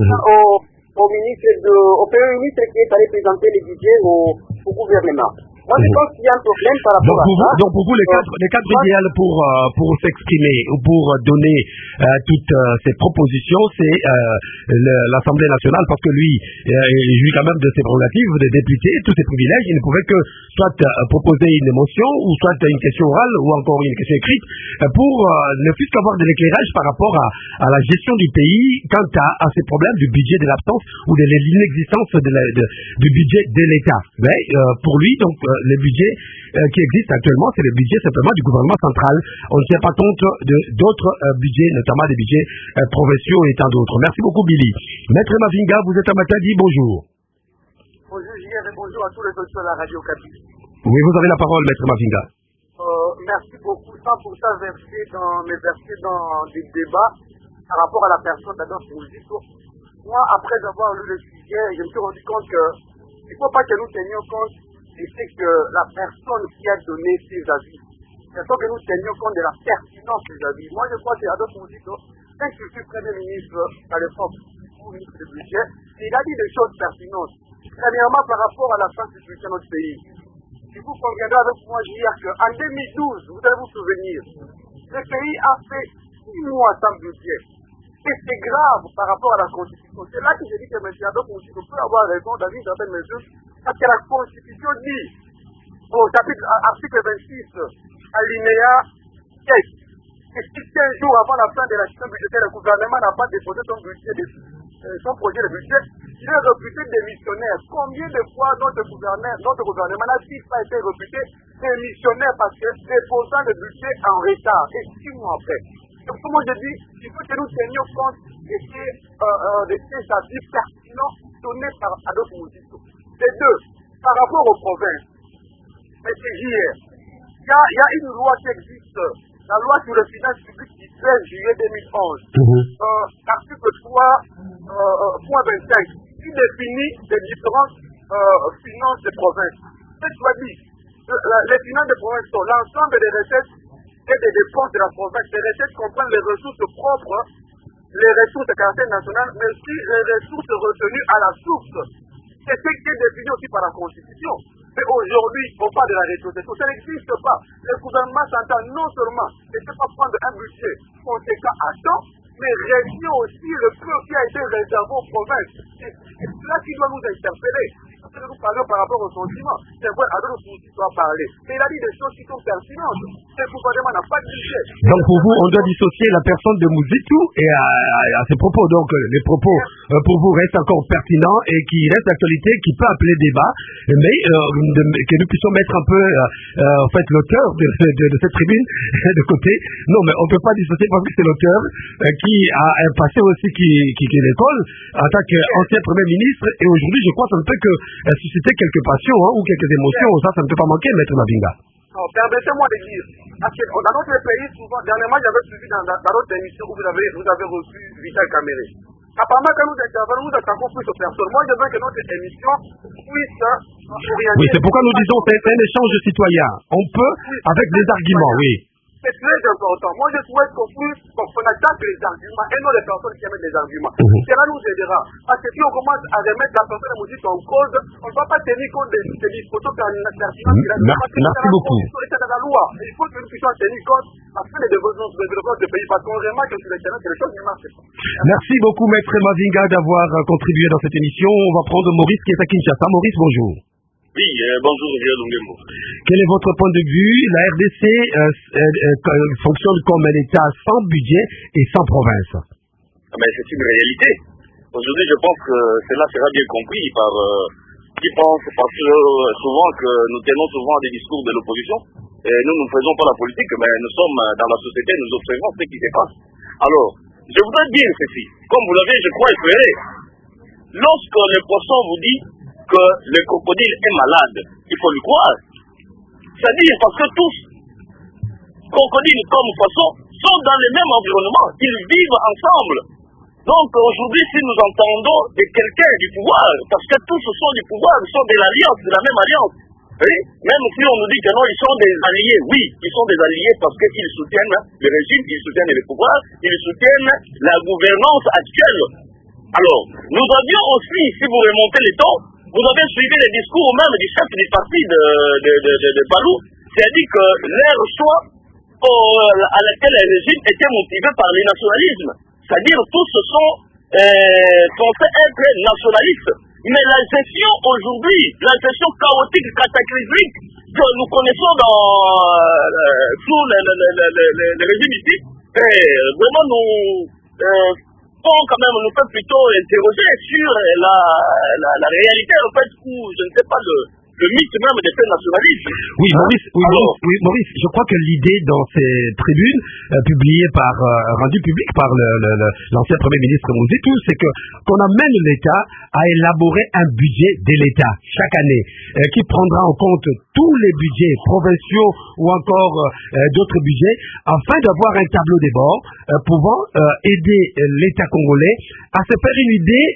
Au premier ministre qui est allé présenter les budgets au gouvernement. Moi, je pense qu'il y a un problème par rapport à ça. Donc, pour vous, les cadres idéal pour s'exprimer ou pour donner toutes ces propositions, c'est l'Assemblée nationale, parce que lui, il jouit quand même de ses prérogatives, des députés, tous ses privilèges. Il ne pouvait que soit proposer une motion, ou soit une question orale, ou encore une question écrite, pour ne plus qu'avoir de l'éclairage par rapport à la gestion du pays quant à ces problèmes du budget, de l'absence ou de l'inexistence du budget de l'État. Mais pour lui, donc, le budget qui existe actuellement, c'est le budget simplement du gouvernement central. On ne tient pas compte d'autres budgets, notamment des budgets provinciaux et tant d'autres. Merci beaucoup, Billy. Maître Mavinga, vous êtes à Matadi, bonjour. Bonjour, Julien, et bonjour à tous les auditeurs de la radio Okapi. Oui, vous avez la parole, Maître Mavinga. Merci beaucoup. Sans pour ça verser dans des débats par rapport à la personne d'Adolphe Moussou. Moi, après avoir lu le sujet, je me suis rendu compte qu'il ne faut pas que nous tenions compte et c'est que la personne qui a donné ses avis, il faut que nous tenions compte de la pertinence des avis. Moi, je crois que Adolphe Moussou, quand je suis Premier ministre à l'époque, ou ministre du budget, il a dit des choses pertinentes. Premièrement, par rapport à la constitution de notre pays. Si vous conviendrez avec moi, je veux dire qu'en 2012, vous allez vous souvenir, le pays a fait 6 mois sans budget. Et c'est grave par rapport à la Constitution. C'est là que je dis que M. Adolphe Moussou peut avoir raison dans une certaine mesure, parce que la Constitution dit, au chapitre, article 26, alinéa 7, que si 15 jours avant la fin de la session budgétaire, le gouvernement n'a pas déposé son projet de budget, il est réputé démissionnaire. Combien de fois notre gouvernement n'a-t-il pas été réputé démissionnaire parce que déposant le budget en retard, et 6 mois après? Donc, comme je dis, il faut que nous tenions compte de ces avis pertinents donnés par Adolphe Moussou. Les deux, par rapport aux provinces, mais c'est hier. Il y a une loi qui existe, la loi sur les finances publiques du 13 juillet 2011, article 3, point 25, qui définit les différentes finances des provinces. Cette loi dit, les finances des provinces sont l'ensemble des recettes et des dépenses de la province. Les recettes comprennent les ressources propres, les ressources de caractère national, mais aussi les ressources retenues à la source. C'est ce qui est défini aussi par la Constitution. Mais aujourd'hui, on parle de la rétrocession. Ça n'existe pas. Le gouvernement s'entend non seulement ne pas prendre un budget conséquent à temps, mais réduire aussi le peu qui a été réservé aux provinces. C'est cela qui doit nous interpeller. Nous parlons par rapport aux sentiments. C'est vrai, à d'autres qui doivent parler. Mais il a dit des choses qui sont pertinentes. Ce gouvernement n'a pas de budget. Donc pour vous, on doit dissocier la personne de Mouzitou et à ses propos. Donc les propos pour vous restent encore pertinents et qui restent d'actualité, qui peut appeler débat, mais que nous puissions mettre un peu en fait l'auteur de cette tribune de côté. Non, mais on ne peut pas dissocier parce que c'est l'auteur qui a un passé aussi qui est l'école en tant qu'ancien Premier ministre et aujourd'hui je crois que ça ne peut que susciter quelques passions ou quelques émotions. Ça ne peut pas manquer, Maître Mavinga. Permettez-moi de dire, parce que dans notre pays, souvent, dernièrement, j'avais suivi dans notre émission où vous avez reçu Vital Caméré. Apparemment, quand nous intervenons, nous attaquons plus aux personnes. Moi, je veux que notre émission puisse orienter. Oui, c'est pourquoi nous disons que c'est un échange citoyen. On peut, avec des arguments, oui. C'est très important. Moi, je souhaite qu'on attaque les arguments et non les personnes qui émettent les arguments. Cela nous aidera. Parce que si on commence à remettre la personne de musique en cause, on ne va pas tenir compte des dispositions qui Merci beaucoup. Il faut que nous puissions tenir compte parce que les développements de pays, parce qu'on remarque que sur le terrain, que les choses ne marchent pas. Merci beaucoup, Maître Mavinga, d'avoir contribué dans cette émission. On va prendre Maurice qui est à Kinshasa. Maurice, bonjour. Oui, bonjour, Vieux Lungembo. Quel est votre point de vue? La RDC fonctionne comme un État sans budget et sans province. Mais c'est une réalité. Aujourd'hui, je pense que cela sera bien compris par qui pensent, parce que souvent que nous tenons souvent des discours de l'opposition. Et nous ne faisons pas la politique, mais nous sommes dans la société, nous observons ce qui se passe. Alors, je voudrais dire ceci. Comme vous l'avez, je crois, espéré, lorsque le poisson vous dit que le crocodile est malade, il faut lui croire. C'est-à-dire parce que tous, crocodiles comme poissons, sont dans le même environnement. Ils vivent ensemble. Donc aujourd'hui, si nous entendons de quelqu'un du pouvoir, parce que tous sont du pouvoir, ils sont de l'alliance, de la même alliance. Oui? Même si on nous dit que non, ils sont des alliés. Oui, ils sont des alliés parce qu'ils soutiennent le régime, ils soutiennent le pouvoir, ils soutiennent la gouvernance actuelle. Alors, nous avions aussi, si vous remontez le temps, vous avez suivi les discours même du chef du parti de Palou, c'est-à-dire que leur choix à laquelle le régime était motivé par le nationalisme. C'est-à-dire tous sont censés être nationalistes. Mais la gestion aujourd'hui, la gestion chaotique, cataclysmique que nous connaissons sous le régime ici, vraiment nous quand même nous peut plutôt interroger sur la réalité en fait où je ne sais pas le mythe même de ce nationalisme. Oui, Maurice, je crois que l'idée dans ces tribunes rendues publiques par l'ancien Premier ministre Mouzitou, c'est qu'on amène l'État à élaborer un budget de l'État chaque année qui prendra en compte tous les budgets provinciaux ou encore d'autres budgets afin d'avoir un tableau des bords pouvant aider l'État congolais à se faire une idée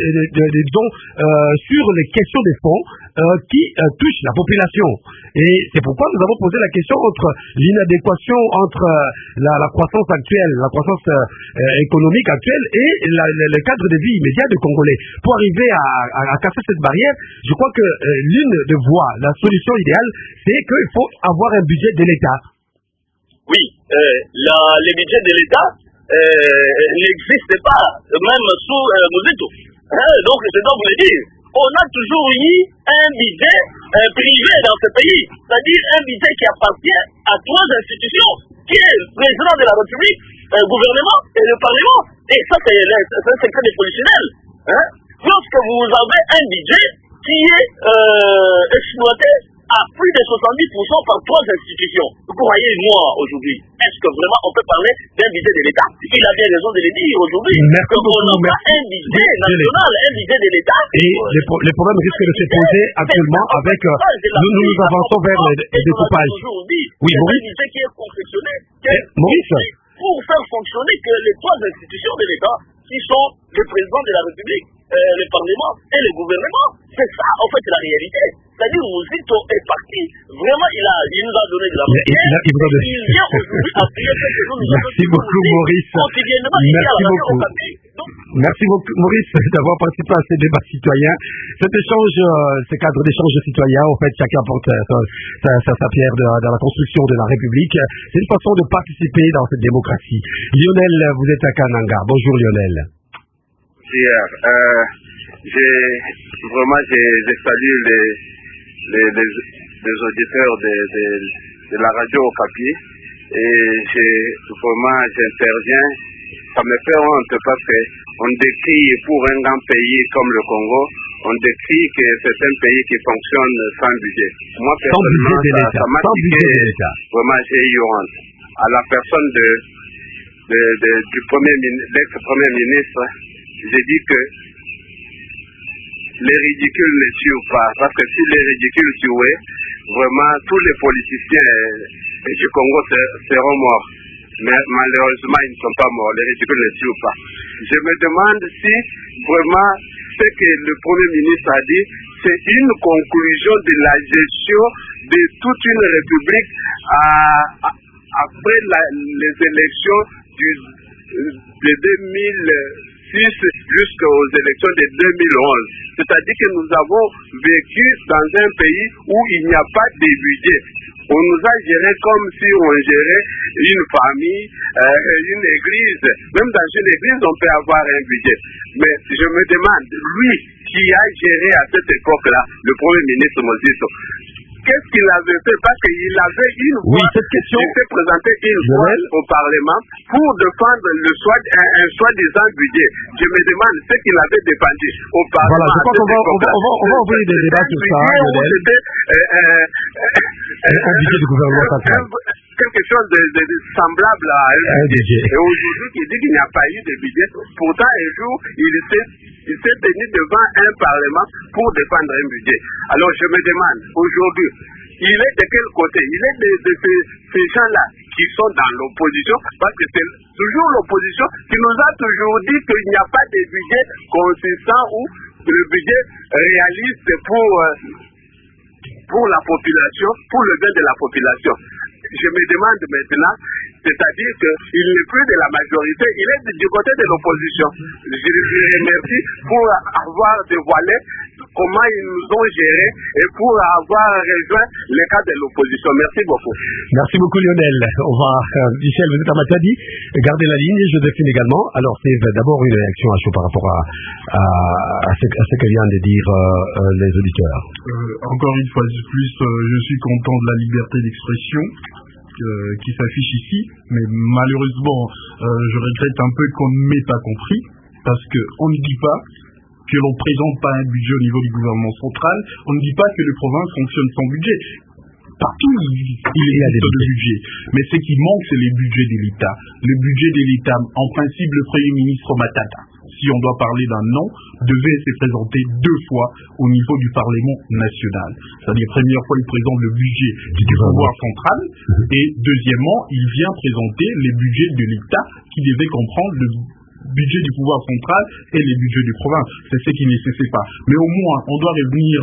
sur les questions des fonds qui touchent la population. Et c'est pourquoi nous avons posé la question entre l'inadéquation entre la croissance actuelle, la croissance économique actuelle et le cadre de vie immédiat des Congolais. Pour arriver à casser cette barrière, je crois que l'une des voies, la solution idéale, c'est qu'il faut avoir un budget de l'État. Oui, le budget de l'État n'existe pas, même sous Mouzitou. Donc, je dois vous le dire. On a toujours eu un budget privé dans ce pays, c'est-à-dire un budget qui appartient à trois institutions, qui est le président de la République, le gouvernement et le Parlement. Et ça, c'est un secret des polichinelles. Lorsque vous avez un budget qui est exploité à plus de 70% par trois institutions, croyez-moi aujourd'hui, est-ce que vraiment on peut parler d'un budget de l'État? Il a bien raison de le dire aujourd'hui. On n'a pas un budget national, un budget de l'État. Et les problèmes risquent de se poser actuellement avec... Nous avançons vers les découpages. Oui, Maurice. Un budget qui est confectionné Maurice, pour faire fonctionner que les trois institutions de l'État, qui sont le président de la République, le Parlement et le gouvernement. C'est ça, en fait, la réalité. C'est-à-dire, Mouzitou est parti. Vraiment, il nous a donné de la matière. Il vient aujourd'hui appuyer ce que nous avons Merci beaucoup, Maurice. quotidiennement. Merci beaucoup. Merci beaucoup, Maurice, d'avoir participé à ces débats citoyens. Cet échange, ce cadre d'échange citoyen, en fait, chacun apporte sa pierre dans la construction de la République. C'est une façon de participer dans cette démocratie. Lionel, vous êtes à Kananga. Bonjour, Lionel. J'ai salué les auditeurs de la radio Okapi et j'interviens. Ça me fait honte parce qu'on décrit pour un grand pays comme le Congo, on décrit que c'est un pays qui fonctionne sans budget. Moi, personnellement, ça m'a piqué. Vraiment, j'ai eu honte. À la personne du l'ex-premier ministre, j'ai dit que les ridicules ne tuent pas. Parce que si les ridicules tuaient, vraiment, tous les politiciens du Congo seront morts. Mais malheureusement, ils ne sont pas morts. Les ridicules ne tuent pas. Je me demande si vraiment ce que le Premier ministre a dit, c'est une conclusion de la gestion de toute une république après les élections de 2006 jusqu'aux élections de 2011. C'est-à-dire que nous avons vécu dans un pays où il n'y a pas de budget. On nous a géré comme si on gérait une famille, une église. Même dans une église, on peut avoir un budget. Mais je me demande, lui qui a géré à cette époque-là, le Premier ministre Moziso, qu'est-ce qu'il avait fait? Parce qu'il avait une voix, il s'est présenté une fois au Parlement pour défendre un soi-disant budget. Je me demande ce qu'il avait défendu au Parlement. Voilà, je crois qu'on va ouvrir des débats sur ça. Un budget du gouvernement central. Quelque chose de semblable à un budget. Et aujourd'hui, il dit qu'il n'y a pas eu de budget. Pourtant, un jour, il s'est tenu devant un Parlement pour défendre un budget. Alors, je me demande, aujourd'hui, il est de quel côté? Il est de ces gens-là qui sont dans l'opposition, parce que c'est toujours l'opposition qui nous a toujours dit qu'il n'y a pas de budget consistant ou le budget réaliste pour la population, pour le bien de la population. Je me demande maintenant, c'est-à-dire qu'il n'est plus de la majorité, il est du côté de l'opposition. Je lui remercie pour avoir dévoilé comment ils nous ont gérés et pour avoir rejoint les cas de l'opposition. Merci beaucoup. Merci beaucoup, Lionel. Michel, vous êtes à Matadi. Gardez la ligne, Joséphine également. Alors, c'est d'abord une réaction à chaud par rapport à ce que viennent de dire les auditeurs. Encore une fois de plus, je suis content de la liberté d'expression qui s'affiche ici, mais malheureusement, je regrette un peu qu'on ne m'ait pas compris, parce qu'on ne dit pas que l'on ne présente pas un budget au niveau du gouvernement central, on ne dit pas que les provinces fonctionnent sans budget. Partout, il existe des budgets. Mais ce qui manque, c'est les budgets de l'État. Le budget de l'État, en principe, le Premier ministre Matata, si on doit parler d'un nom, devait se présenter 2 fois au niveau du Parlement national. C'est-à-dire, première fois, il présente le budget du pouvoir central, et deuxièmement, il vient présenter les budgets de l'État qui devaient comprendre le budget du pouvoir central et les budgets des provinces. C'est ce qui ne nécessite pas. Mais au moins, on doit revenir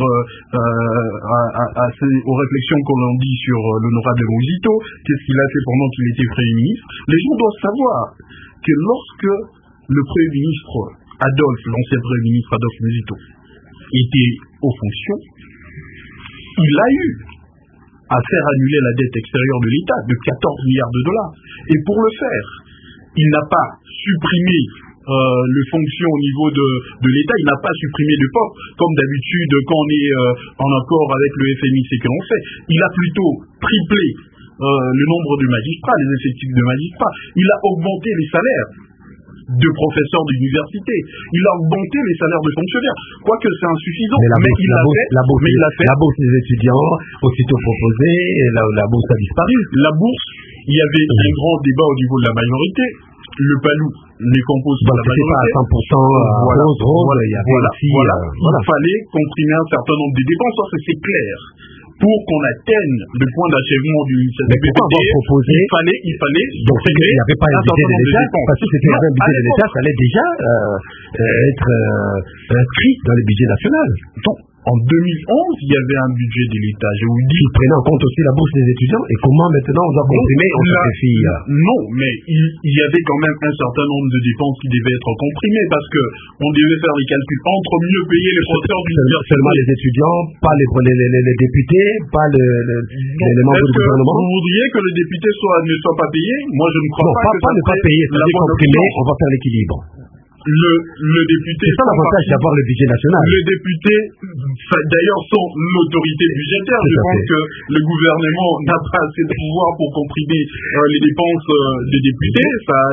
aux réflexions qu'on a dit sur l'honorable Mozito, qu'est-ce qu'il a fait pendant qu'il était Premier ministre. Les gens doivent savoir que lorsque le Premier ministre l'ancien Premier ministre Adolphe Mozito, était aux fonctions, il a eu à faire annuler la dette extérieure de l'État de 14 milliards de dollars. Et pour le faire, il n'a pas supprimé les fonctions au niveau de l'État, il n'a pas supprimé de postes, comme d'habitude quand on est en accord avec le FMI, c'est que l'on fait. Il a plutôt triplé le nombre de magistrats, les effectifs de magistrats. Il a augmenté les salaires de professeurs d'université. Il a augmenté les salaires de fonctionnaires. Quoique c'est insuffisant, mais il l'a fait. La bourse des étudiants, aussitôt proposée, et la bourse a disparu. La bourse, il y avait un grand débat au niveau de la majorité. Le PALU ne compose pas la majorité. Pas à 100% il fallait comprimer un certain nombre de dépenses, ça c'est clair. Pour qu'on atteigne le point d'achèvement du CDBT, il fallait donc il n'y avait pas un budget de l'État, parce que c'était un budget de l'État, ça allait déjà être inscrit dans le budget national. Donc, En 2011, il y avait un budget de l'État. Je vous dis. Vous prenez en compte aussi la bourse des étudiants et comment maintenant on doit comprimer on sacrifie. Non, mais il y avait quand même un certain nombre de dépenses qui devaient être comprimées parce que on devait faire les calculs entre mieux payer les professeurs d'université. Seulement les étudiants, pas les députés, pas les membres du gouvernement. Vous voudriez que les députés ne soient pas payés? Moi, je ne crois pas que ça ne pas payer, c'est-à-dire comprimer, on va faire l'équilibre. Le député. C'est ça l'avantage d'avoir le budget national. Les députés, d'ailleurs, sont l'autorité budgétaire. Je pense que le gouvernement n'a pas assez de pouvoir pour comprimer les dépenses des députés.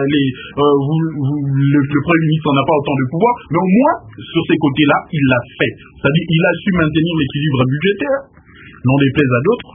Le Premier ministre n'a pas autant de pouvoir, mais au moins, sur ces côtés-là, il l'a fait. C'est-à-dire, il a su maintenir l'équilibre budgétaire, n'en déplaise à d'autres.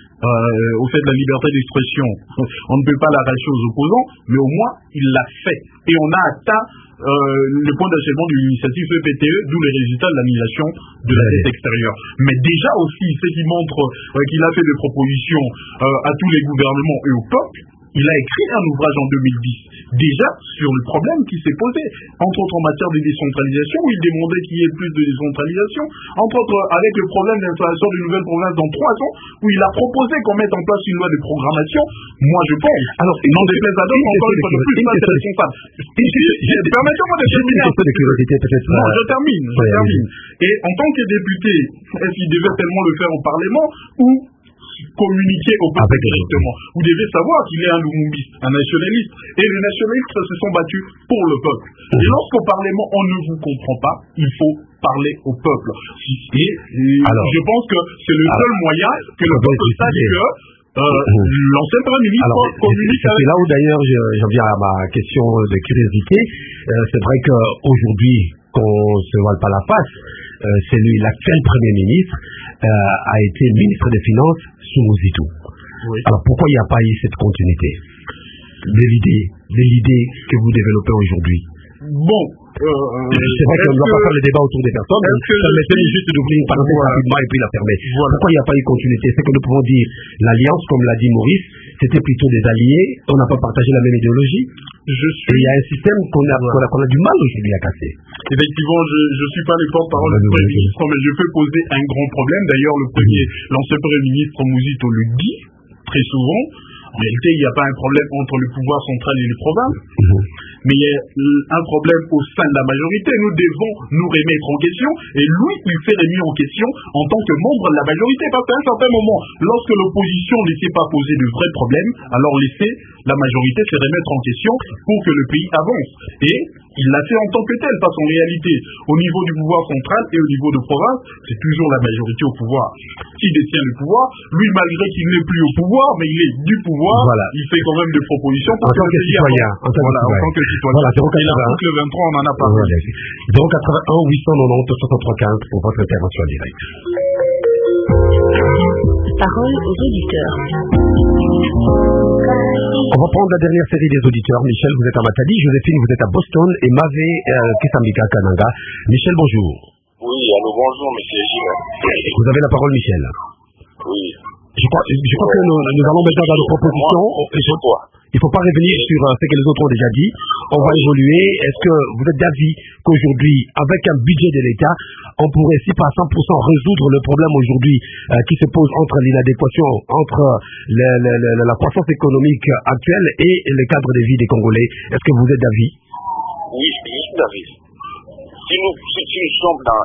Au fait de la liberté d'expression, on ne peut pas l'arracher aux opposants, mais au moins, il l'a fait. Et on a atteint le point d'achèvement de l'initiative PPTE, d'où les résultats de l'annulation de la dette extérieure. Mais déjà aussi, ce qui montre qu'il a fait des propositions à tous les gouvernements et au peuple, il a écrit un ouvrage en 2010, déjà sur le problème qui s'est posé, entre autres en matière de décentralisation, où il demandait qu'il y ait plus de décentralisation, entre autres avec le problème d'installation d'une nouvelle province dans 3 ans, où il a proposé qu'on mette en place une loi de programmation. Moi, je pense, alors, n'en déplaise à d'autres, encore une fois de plus, ça c'est responsable. Permettez-moi de terminer. Non, je termine. Et en tant que député, est-ce qu'il devait tellement le faire au Parlement ou communiquer au peuple directement? Vous devez savoir qu'il est un lumumbiste, un nationaliste. Et les nationalistes se sont battus pour le peuple. Et lorsqu'au Parlement, on ne vous comprend pas, il faut parler au peuple. Et je pense que c'est le seul moyen que le peuple sache que l'ancien Premier ministre communique avec... C'est là où d'ailleurs j'en viens à ma question de curiosité. C'est vrai qu'aujourd'hui, qu'on ne se voile pas la face, c'est lui, l'actuel Premier ministre, a été ministre des Finances sous Mozitou. Oui. Alors pourquoi il n'y a pas eu cette continuité de l'idée que vous développez aujourd'hui? Bon, c'est vrai qu'on ne doit pas faire le débat autour des personnes. Permettez-moi juste d'ouvrir une parenthèse rapidement et puis la fermer. Voilà. Pourquoi il n'y a pas eu continuité? C'est que nous pouvons dire l'alliance, comme l'a dit Maurice, c'était plutôt des alliés. On n'a pas partagé la même idéologie. Et il y a un système qu'on a du mal aujourd'hui à casser. Effectivement, je ne suis pas le porte-parole du Premier ministre, mais je peux poser un grand problème. D'ailleurs, l'ancien Premier ministre Mouzito le dit très souvent. En réalité, il n'y a pas un problème entre le pouvoir central et les provinces, mais il y a un problème au sein de la majorité. Nous devons nous remettre en question, et lui, il s'est remis en question en tant que membre de la majorité, parce qu'à un certain moment, lorsque l'opposition ne laissait pas poser de vrais problèmes, alors laissez la majorité se remettre en question pour que le pays avance. Et il l'a fait en tant que tel, parce qu'en réalité, au niveau du pouvoir central et au niveau de province, c'est toujours la majorité au pouvoir qui détient le pouvoir. Lui, malgré qu'il n'est plus au pouvoir, mais il est du pouvoir, voilà. Il fait quand même des propositions pour en tant que citoyen. En tant que citoyen. Voilà, et l'article 23, on en a parlé. 081 890 63 15 pour votre intervention directe. Parole aux auditeurs. On va prendre la dernière série des auditeurs. Michel, vous êtes à Matadi, Joséphine, vous êtes à Boston et Mavé Kisambika Kananga. Michel, bonjour. Oui, allô, bonjour, monsieur Gilles. Vous avez la parole, Michel. Oui. Je crois que nous allons maintenant dans nos propositions. Il ne faut pas revenir sur ce que les autres ont déjà dit. On va évoluer. Est-ce que vous êtes d'avis qu'aujourd'hui, avec un budget de l'État, on pourrait, si pas à 100%, résoudre le problème aujourd'hui qui se pose entre l'inadéquation, entre la croissance économique actuelle et le cadre de vie des Congolais? Est-ce que vous êtes d'avis? Oui, je suis d'avis. Si nous sommes dans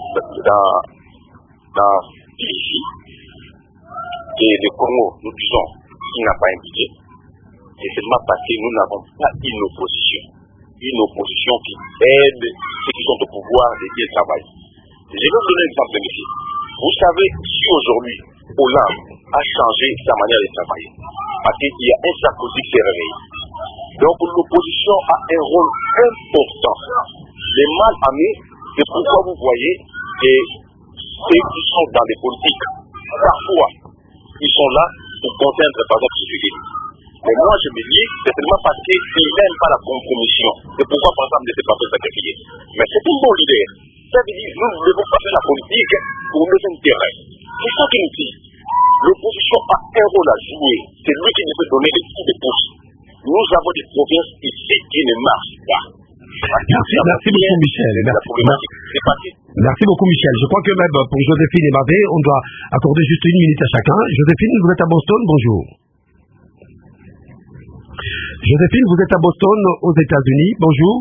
ici, et le Congo, nous disons qu'il n'a pas un budget, c'est seulement parce que nous n'avons pas une opposition qui aide ceux qui sont au pouvoir de bien travailler. Je vais vous donner un exemple, monsieur. Vous savez, si aujourd'hui, Hollande a changé sa manière de travailler, parce qu'il y a un Sarkozy qui s'est réveillé. Donc l'opposition a un rôle important. Les mal amis, c'est pourquoi vous voyez que ceux qui sont dans les politiques, parfois, ils sont là pour contraindre par exemple ce. Mais moi je me dis, c'est seulement parce qu'ils n'aiment pas la compromission. C'est pourquoi par exemple ne s'est pas fait sacrifier. Mais c'est un bon leader. Ça veut dire, nous ne devons pas faire la politique pour nos intérêts. C'est ça qui nous dit. L'opposition a un rôle à jouer. C'est lui qui nous peut donner des coups de pouce. Nous avons des provinces ici qui ne marchent pas. Merci beaucoup, Michel. C'est parce que Merci beaucoup, Michel. Je crois que même pour Joséphine et Mavé, on doit accorder juste 1 minute à chacun. Joséphine, vous êtes à Boston, bonjour. Joséphine, vous êtes à Boston, aux États-Unis, bonjour.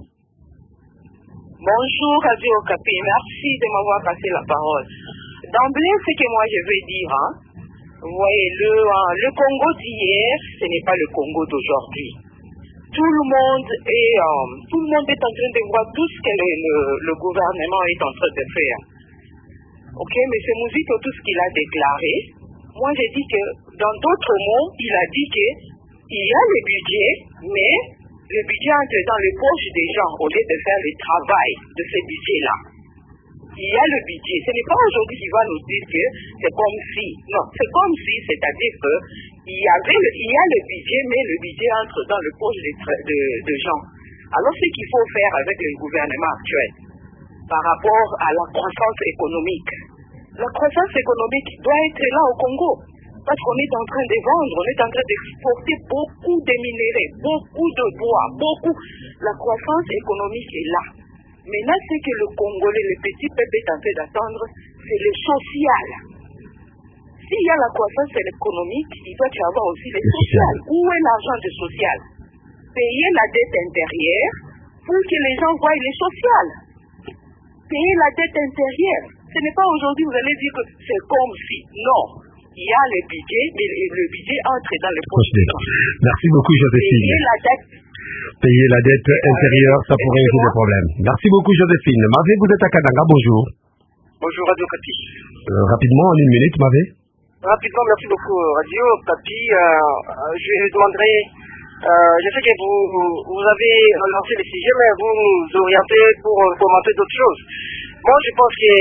Bonjour, Radio Okapi. Merci de m'avoir passé la parole. D'emblée, ce que moi je veux dire, vous voyez, le Congo d'hier, ce n'est pas le Congo d'aujourd'hui. Tout le monde est en train de voir tout ce que le gouvernement est en train de faire. Ok, M. Mouzito, tout ce qu'il a déclaré, moi j'ai dit que, dans d'autres mots, il a dit que il y a le budget, mais le budget entre dans les poches des gens au lieu de faire le travail de ce budget-là. Il y a le budget. Ce n'est pas aujourd'hui qu'il va nous dire que c'est comme si. Non, c'est comme si, c'est-à-dire que il y a le budget, mais le budget entre dans les poches de gens. Alors, ce qu'il faut faire avec le gouvernement actuel, par rapport à la croissance économique, la croissance économique doit être là au Congo. Parce qu'on est en train de vendre, on est en train d'exporter beaucoup de minéraux, beaucoup de bois, beaucoup. La croissance économique est là. Maintenant, ce que le Congolais, le petit peuple est en train d'attendre, c'est le social. S'il y a la croissance économique, il doit y avoir aussi le social. Où est l'argent du social? Payer la dette intérieure pour que les gens voient le social. Payer la dette intérieure. Ce n'est pas aujourd'hui, vous allez dire que c'est comme si. Non. Il y a le budget, mais le budget entre dans les poches des gens. Merci beaucoup, Joséphine. Payer la dette intérieure, ça pourrait résoudre des problèmes. Merci beaucoup, Joséphine. Mavé, vous êtes à Kananga, bonjour. Bonjour, Radio Kapi. Rapidement, en 1 minute, Mavé. Rapidement, merci beaucoup, Radio Kapi. Je demanderai, je sais que vous avez lancé le sujet, mais vous nous orientez pour commenter d'autres choses. Moi, je pense que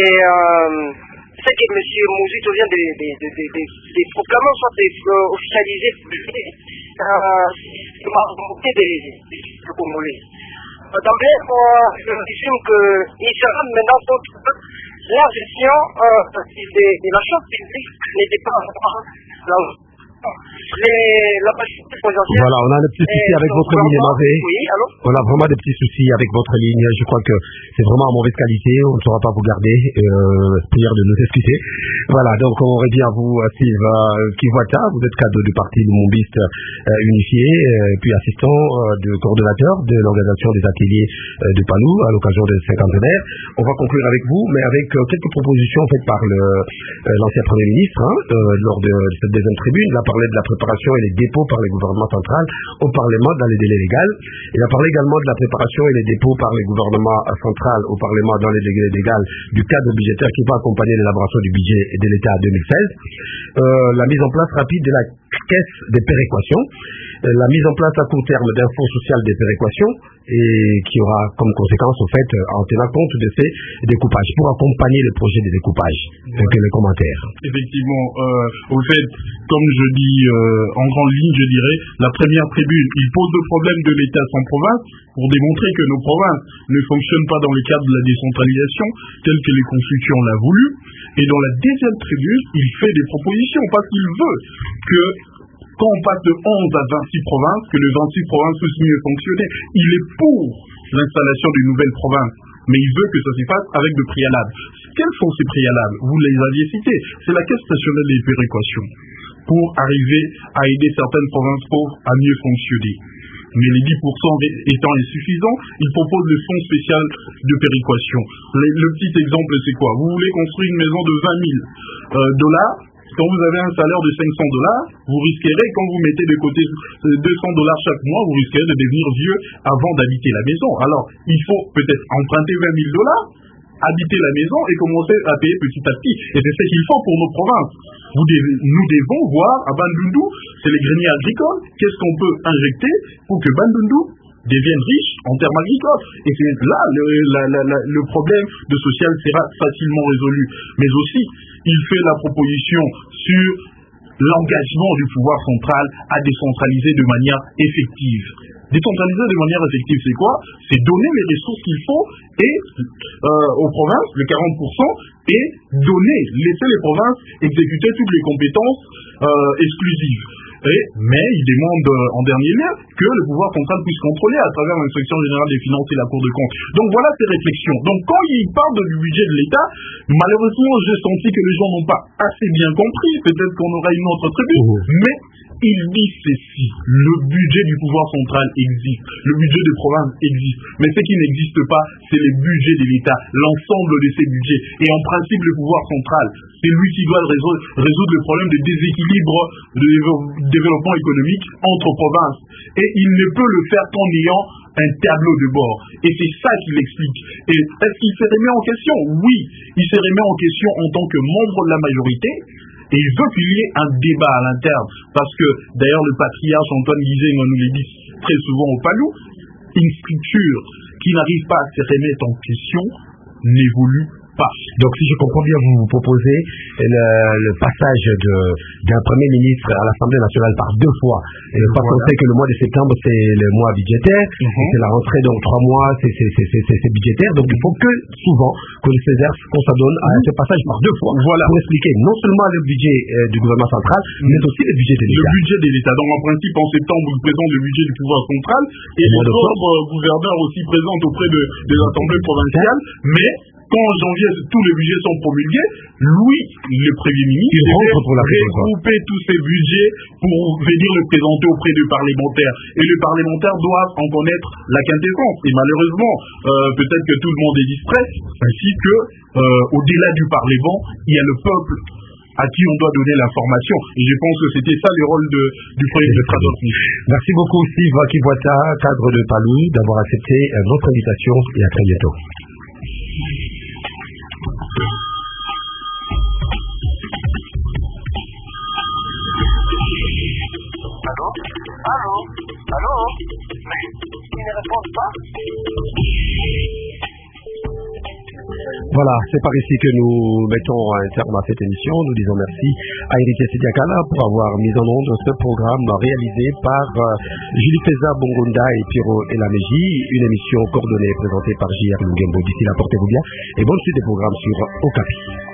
ce que M. Mouzito vient de proclamer, soit officialisé, c'est ma volonté de Congolais. D'emblée, je estime qu'il sera maintenant contre la gestion de la chose publique n'était pas Voilà, on a des petits soucis avec votre ligne, Mavé. Oui, allô? On a vraiment des petits soucis avec votre ligne. Je crois que c'est vraiment en mauvaise qualité. On ne saura pas vous garder. Prière de nous excuser. Voilà, donc on revient à vous, Steve Kiwata. Vous êtes cadre du parti Lumumbiste unifié, puis assistant de coordonnateur de l'organisation des ateliers de Panou à l'occasion des 50aires. On va conclure avec vous, mais avec quelques propositions faites par l'ancien Premier ministre lors de cette deuxième tribune. Il a parlé de la préparation et les dépôts par les gouvernements centrales au Parlement dans les délais légaux. Il a parlé également de la préparation et les dépôts par les gouvernements centrales au Parlement dans les délais légaux du cadre budgétaire qui va accompagner l'élaboration du budget de l'État 2016. La mise en place rapide de la caisse des péréquations. La mise en place à court terme d'un fonds social des péréquations et qui aura comme conséquence, au fait, en tenant compte de ces découpages pour accompagner le projet de découpage. Donc, les commentaires. Effectivement, au fait, comme je dis en grande ligne, je dirais, la première tribune, il pose le problème de l'État sans province pour démontrer que nos provinces ne fonctionnent pas dans le cadre de la décentralisation telle que les constituants l'ont voulu. Et dans la deuxième tribune, il fait des propositions parce qu'il veut que quand on passe de 11 à 26 provinces, que les 26 provinces puissent mieux fonctionner. Il est pour l'installation d'une nouvelle province, mais il veut que ça se fasse avec de préalables. Quels sont ces préalables? Vous les aviez cités. C'est la Caisse nationale des péréquations pour arriver à aider certaines provinces pauvres à mieux fonctionner. Mais les 10% étant insuffisants, il propose le fonds spécial de péréquation. Le petit exemple, c'est quoi? Vous voulez construire une maison de $20,000. Quand vous avez un salaire de $500, vous risquerez, quand vous mettez de côté $200 chaque mois, vous risquerez de devenir vieux avant d'habiter la maison. Alors, il faut peut-être emprunter $20,000, habiter la maison et commencer à payer petit à petit. Et c'est ce qu'il faut pour nos provinces. Nous devons voir à Bandundu, c'est les greniers agricoles, qu'est-ce qu'on peut injecter pour que Bandundu devienne riche en termes agricoles. Et c'est là le problème de social sera facilement résolu. Mais aussi, il fait la proposition sur l'engagement du pouvoir central à décentraliser de manière effective. Décentraliser de manière effective, c'est quoi? C'est donner les ressources qu'il faut et aux provinces, le 40%, et laisser les provinces exécuter toutes les compétences exclusives. mais il demande en dernier lieu que le pouvoir central puisse contrôler à travers l'inspection générale des finances et la Cour des comptes. Donc voilà ces réflexions. Donc quand il parle du budget de l'État, malheureusement j'ai senti que les gens n'ont pas assez bien compris, peut-être qu'on aura une autre tribune, mais il dit ceci, le budget du pouvoir central existe, le budget des provinces existe, mais ce qui n'existe pas, c'est les budgets de l'État, l'ensemble de ces budgets. Et en principe, le pouvoir central, c'est lui qui doit résoudre le problème de déséquilibre de développement économique entre provinces. Et il ne peut le faire qu'en ayant un tableau de bord. Et c'est ça qu'il explique. Et est-ce qu'il se remet en question? Oui, il se remet en question en tant que membre de la majorité. Et il veut qu'il y ait un débat à l'interne. Parce que, d'ailleurs, le patriarche Antoine Guizeng, on nous le dit très souvent au Palou, une structure qui n'arrive pas à se remettre en question n'évolue pas. Donc, si je comprends bien, vous proposez le passage d'un Premier ministre à l'Assemblée nationale par 2 fois. Parce qu'on sait que le mois de septembre, c'est le mois budgétaire. C'est la rentrée, donc 3 mois, c'est budgétaire. Donc, il faut que, souvent, qu'on s'adonne à ce passage par 2 fois. Voilà. Pour expliquer non seulement le budget du gouvernement central, mais aussi le budget de l'État. Le budget de l'État. Donc, en principe, en septembre, il présente le budget du pouvoir central et les autres gouverneurs aussi présentent auprès des assemblées provinciales. Mais quand en janvier tous les budgets sont promulgués, lui, le Premier ministre, devait regrouper tous ces budgets pour venir le présenter auprès des parlementaires. Et les parlementaires doivent en connaître la quintessence. Et malheureusement, peut-être que tout le monde est distrait, ainsi que au-delà du Parlement, il y a le peuple à qui on doit donner l'information. Et je pense que c'était ça le rôle du Premier ministre Adolphe Michel. Merci beaucoup Steve Kivuata, cadre de Palou, d'avoir accepté notre invitation et à très bientôt. Allô Mais ils ne répondent pas. Voilà, c'est par ici que nous mettons un terme à cette émission. Nous disons merci à Héritier Sidiakala pour avoir mis en onde ce programme réalisé par Julie Feza Bongonda et Pierrot Elameji, une émission coordonnée et présentée par J.R. Lungembo. D'ici là, portez-vous bien et bonne suite des programmes sur Okapi.